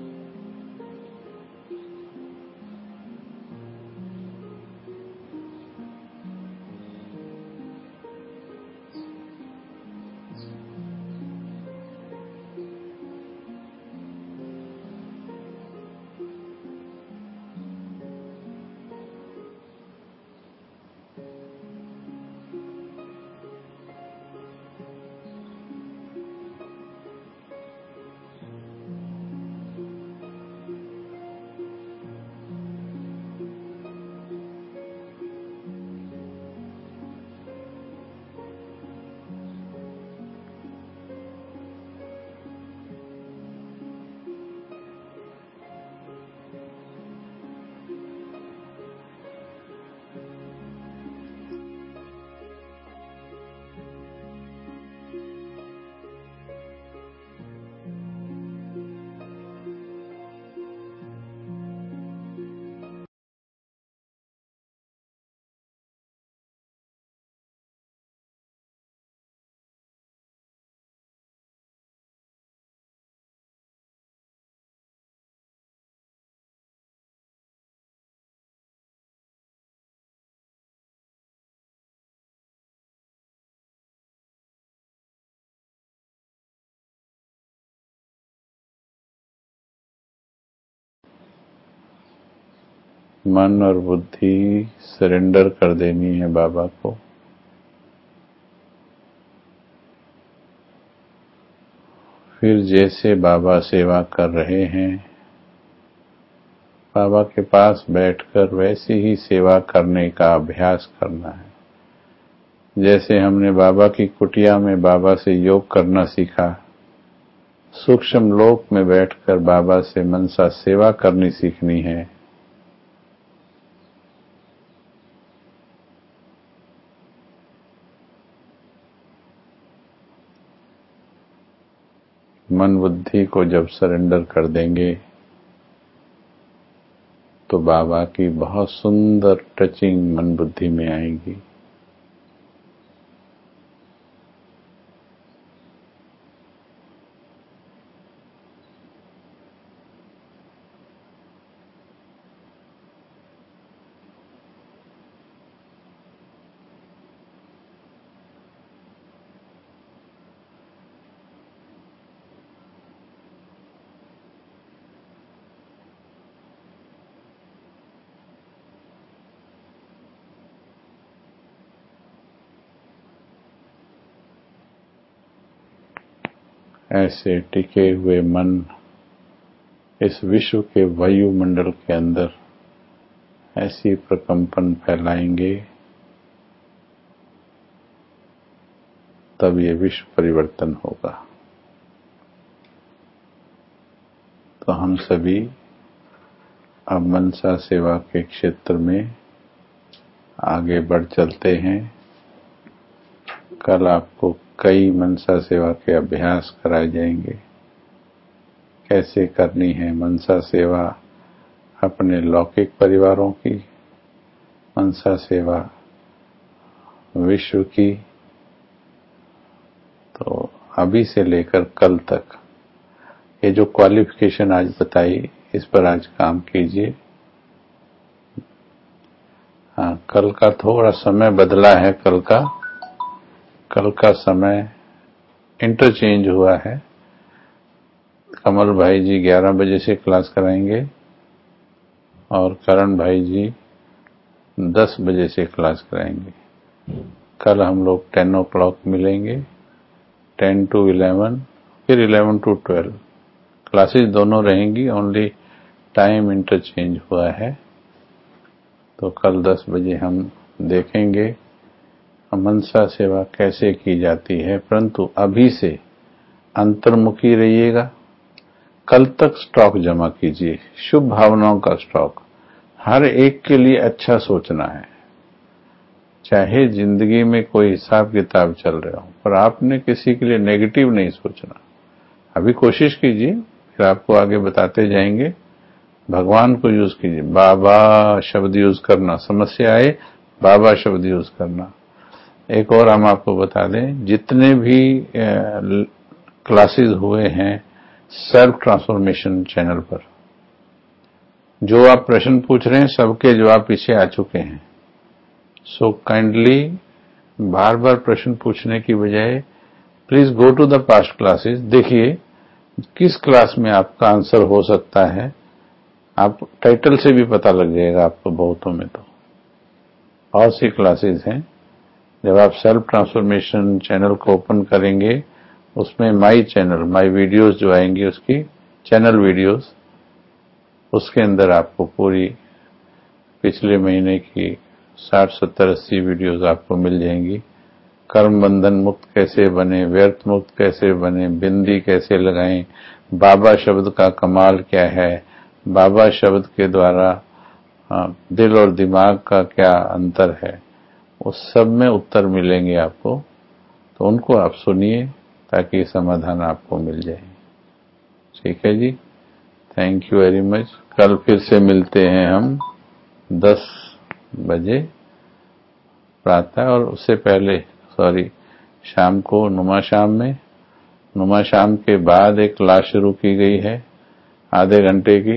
Speaker 1: मन और बुद्धि सरेंडर कर देनी है बाबा को। फिर जैसे बाबा सेवा कर रहे हैं, बाबा के पास बैठकर वैसी ही सेवा करने का अभ्यास करना है। जैसे हमने बाबा की कुटिया में बाबा से योग करना सीखा, सूक्ष्म लोक में बैठकर बाबा से मनसा सेवा करनी सीखनी है। मन बुद्धि को जब सरेंडर कर देंगे तो बाबा की बहुत सुंदर टचिंग मन बुद्धि में आएगी। ऐसे टिके हुए मन इस विश्व के वायुमंडल के अंदर ऐसी प्रकंपन फैलाएंगे, तब ये विश्व परिवर्तन होगा। तो हम सभी अब मनसा सेवा के क्षेत्र में आगे बढ़ चलते हैं। कल आपको कई मनसा सेवा के अभ्यास कराए जाएंगे। कैसे करनी है मनसा सेवा अपने लौकिक परिवारों की, मनसा सेवा विश्व की। तो अभी से लेकर कल तक ये जो क्वालिफिकेशन आज बताई, इस पर आज काम कीजिए। हाँ, कल का थोड़ा समय बदला है। कल का कल का समय इंटरचेंज हुआ है। कमल भाई जी ग्यारह बजे से क्लास कराएंगे और करण भाई जी दस बजे से क्लास कराएंगे। कल हम लोग टेन ओ क्लॉक मिलेंगे, टेन टू इलेवन, फिर इलेवन टू ट्वेल्व क्लासेस दोनों रहेंगी। ओनली टाइम इंटरचेंज हुआ है। तो कल दस बजे हम देखेंगे मनसा सेवा कैसे की जाती है। परंतु अभी से अंतर्मुखी रहिएगा। कल तक स्टॉक जमा कीजिए, शुभ भावनाओं का स्टॉक। हर एक के लिए अच्छा सोचना है, चाहे जिंदगी में कोई हिसाब किताब चल रहा हो, पर आपने किसी के लिए नेगेटिव नहीं सोचना। अभी कोशिश कीजिए, फिर आपको आगे बताते जाएंगे। भगवान को यूज कीजिए, बाबा शब्द यूज करना, समस्या आए बाबा शब्द यूज करना। एक और हम आपको बता दें, जितने भी क्लासेस हुए हैं सेल्फ ट्रांसफॉर्मेशन चैनल पर, जो आप प्रश्न पूछ रहे हैं सबके जवाब पीछे आ चुके हैं। सो काइंडली बार बार प्रश्न पूछने की बजाय please go to the past classes, देखिए किस क्लास में आपका आंसर हो सकता है। आप टाइटल से भी पता लग जाएगा आपको, बहुतों में तो बहुत सी क्लासेस हैं। जब आप सेल्फ ट्रांसफॉर्मेशन चैनल को ओपन करेंगे, उसमें माई चैनल, माई वीडियोस जो आएंगी, उसकी चैनल वीडियोस, उसके अंदर आपको पूरी पिछले महीने की साठ सत्तर अस्सी वीडियोस आपको मिल जाएंगी। कर्म बंधन मुक्त कैसे बने, व्यर्थ मुक्त कैसे बने, बिंदी कैसे लगाएं, बाबा शब्द का कमाल क्या है, बाबा शब्द के द्वारा दिल और दिमाग का क्या अंतर है, उस सब में उत्तर मिलेंगे आपको। तो उनको आप सुनिए ताकि समाधान आपको मिल जाए। ठीक है जी, थैंक यू वेरी मच। कल फिर से मिलते हैं हम दस बजे प्रातः, और उससे पहले सॉरी शाम को नुमा शाम में। नुमा शाम के बाद एक क्लास शुरू की गई है आधे घंटे की,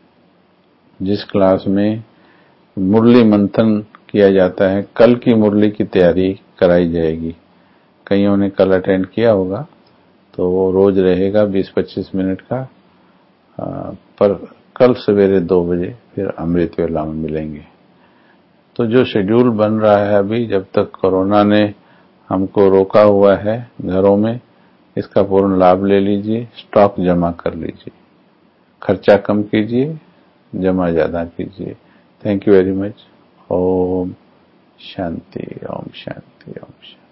Speaker 1: जिस क्लास में मुरली मंथन किया जाता है। कल की मुरली की तैयारी कराई जाएगी। कईयों ने कल अटेंड किया होगा, तो वो रोज रहेगा बीस पच्चीस मिनट का, आ, पर कल सवेरे दो बजे फिर अमृत वेला में मिलेंगे। तो जो शेड्यूल बन रहा है अभी, जब तक कोरोना ने हमको रोका हुआ है घरों में, इसका पूर्ण लाभ ले लीजिए, स्टॉक जमा कर लीजिए, खर्चा कम कीजिए, जमा ज्यादा कीजिए। Thank you very much. ओम शांति, ओम शांति, ओम शांति।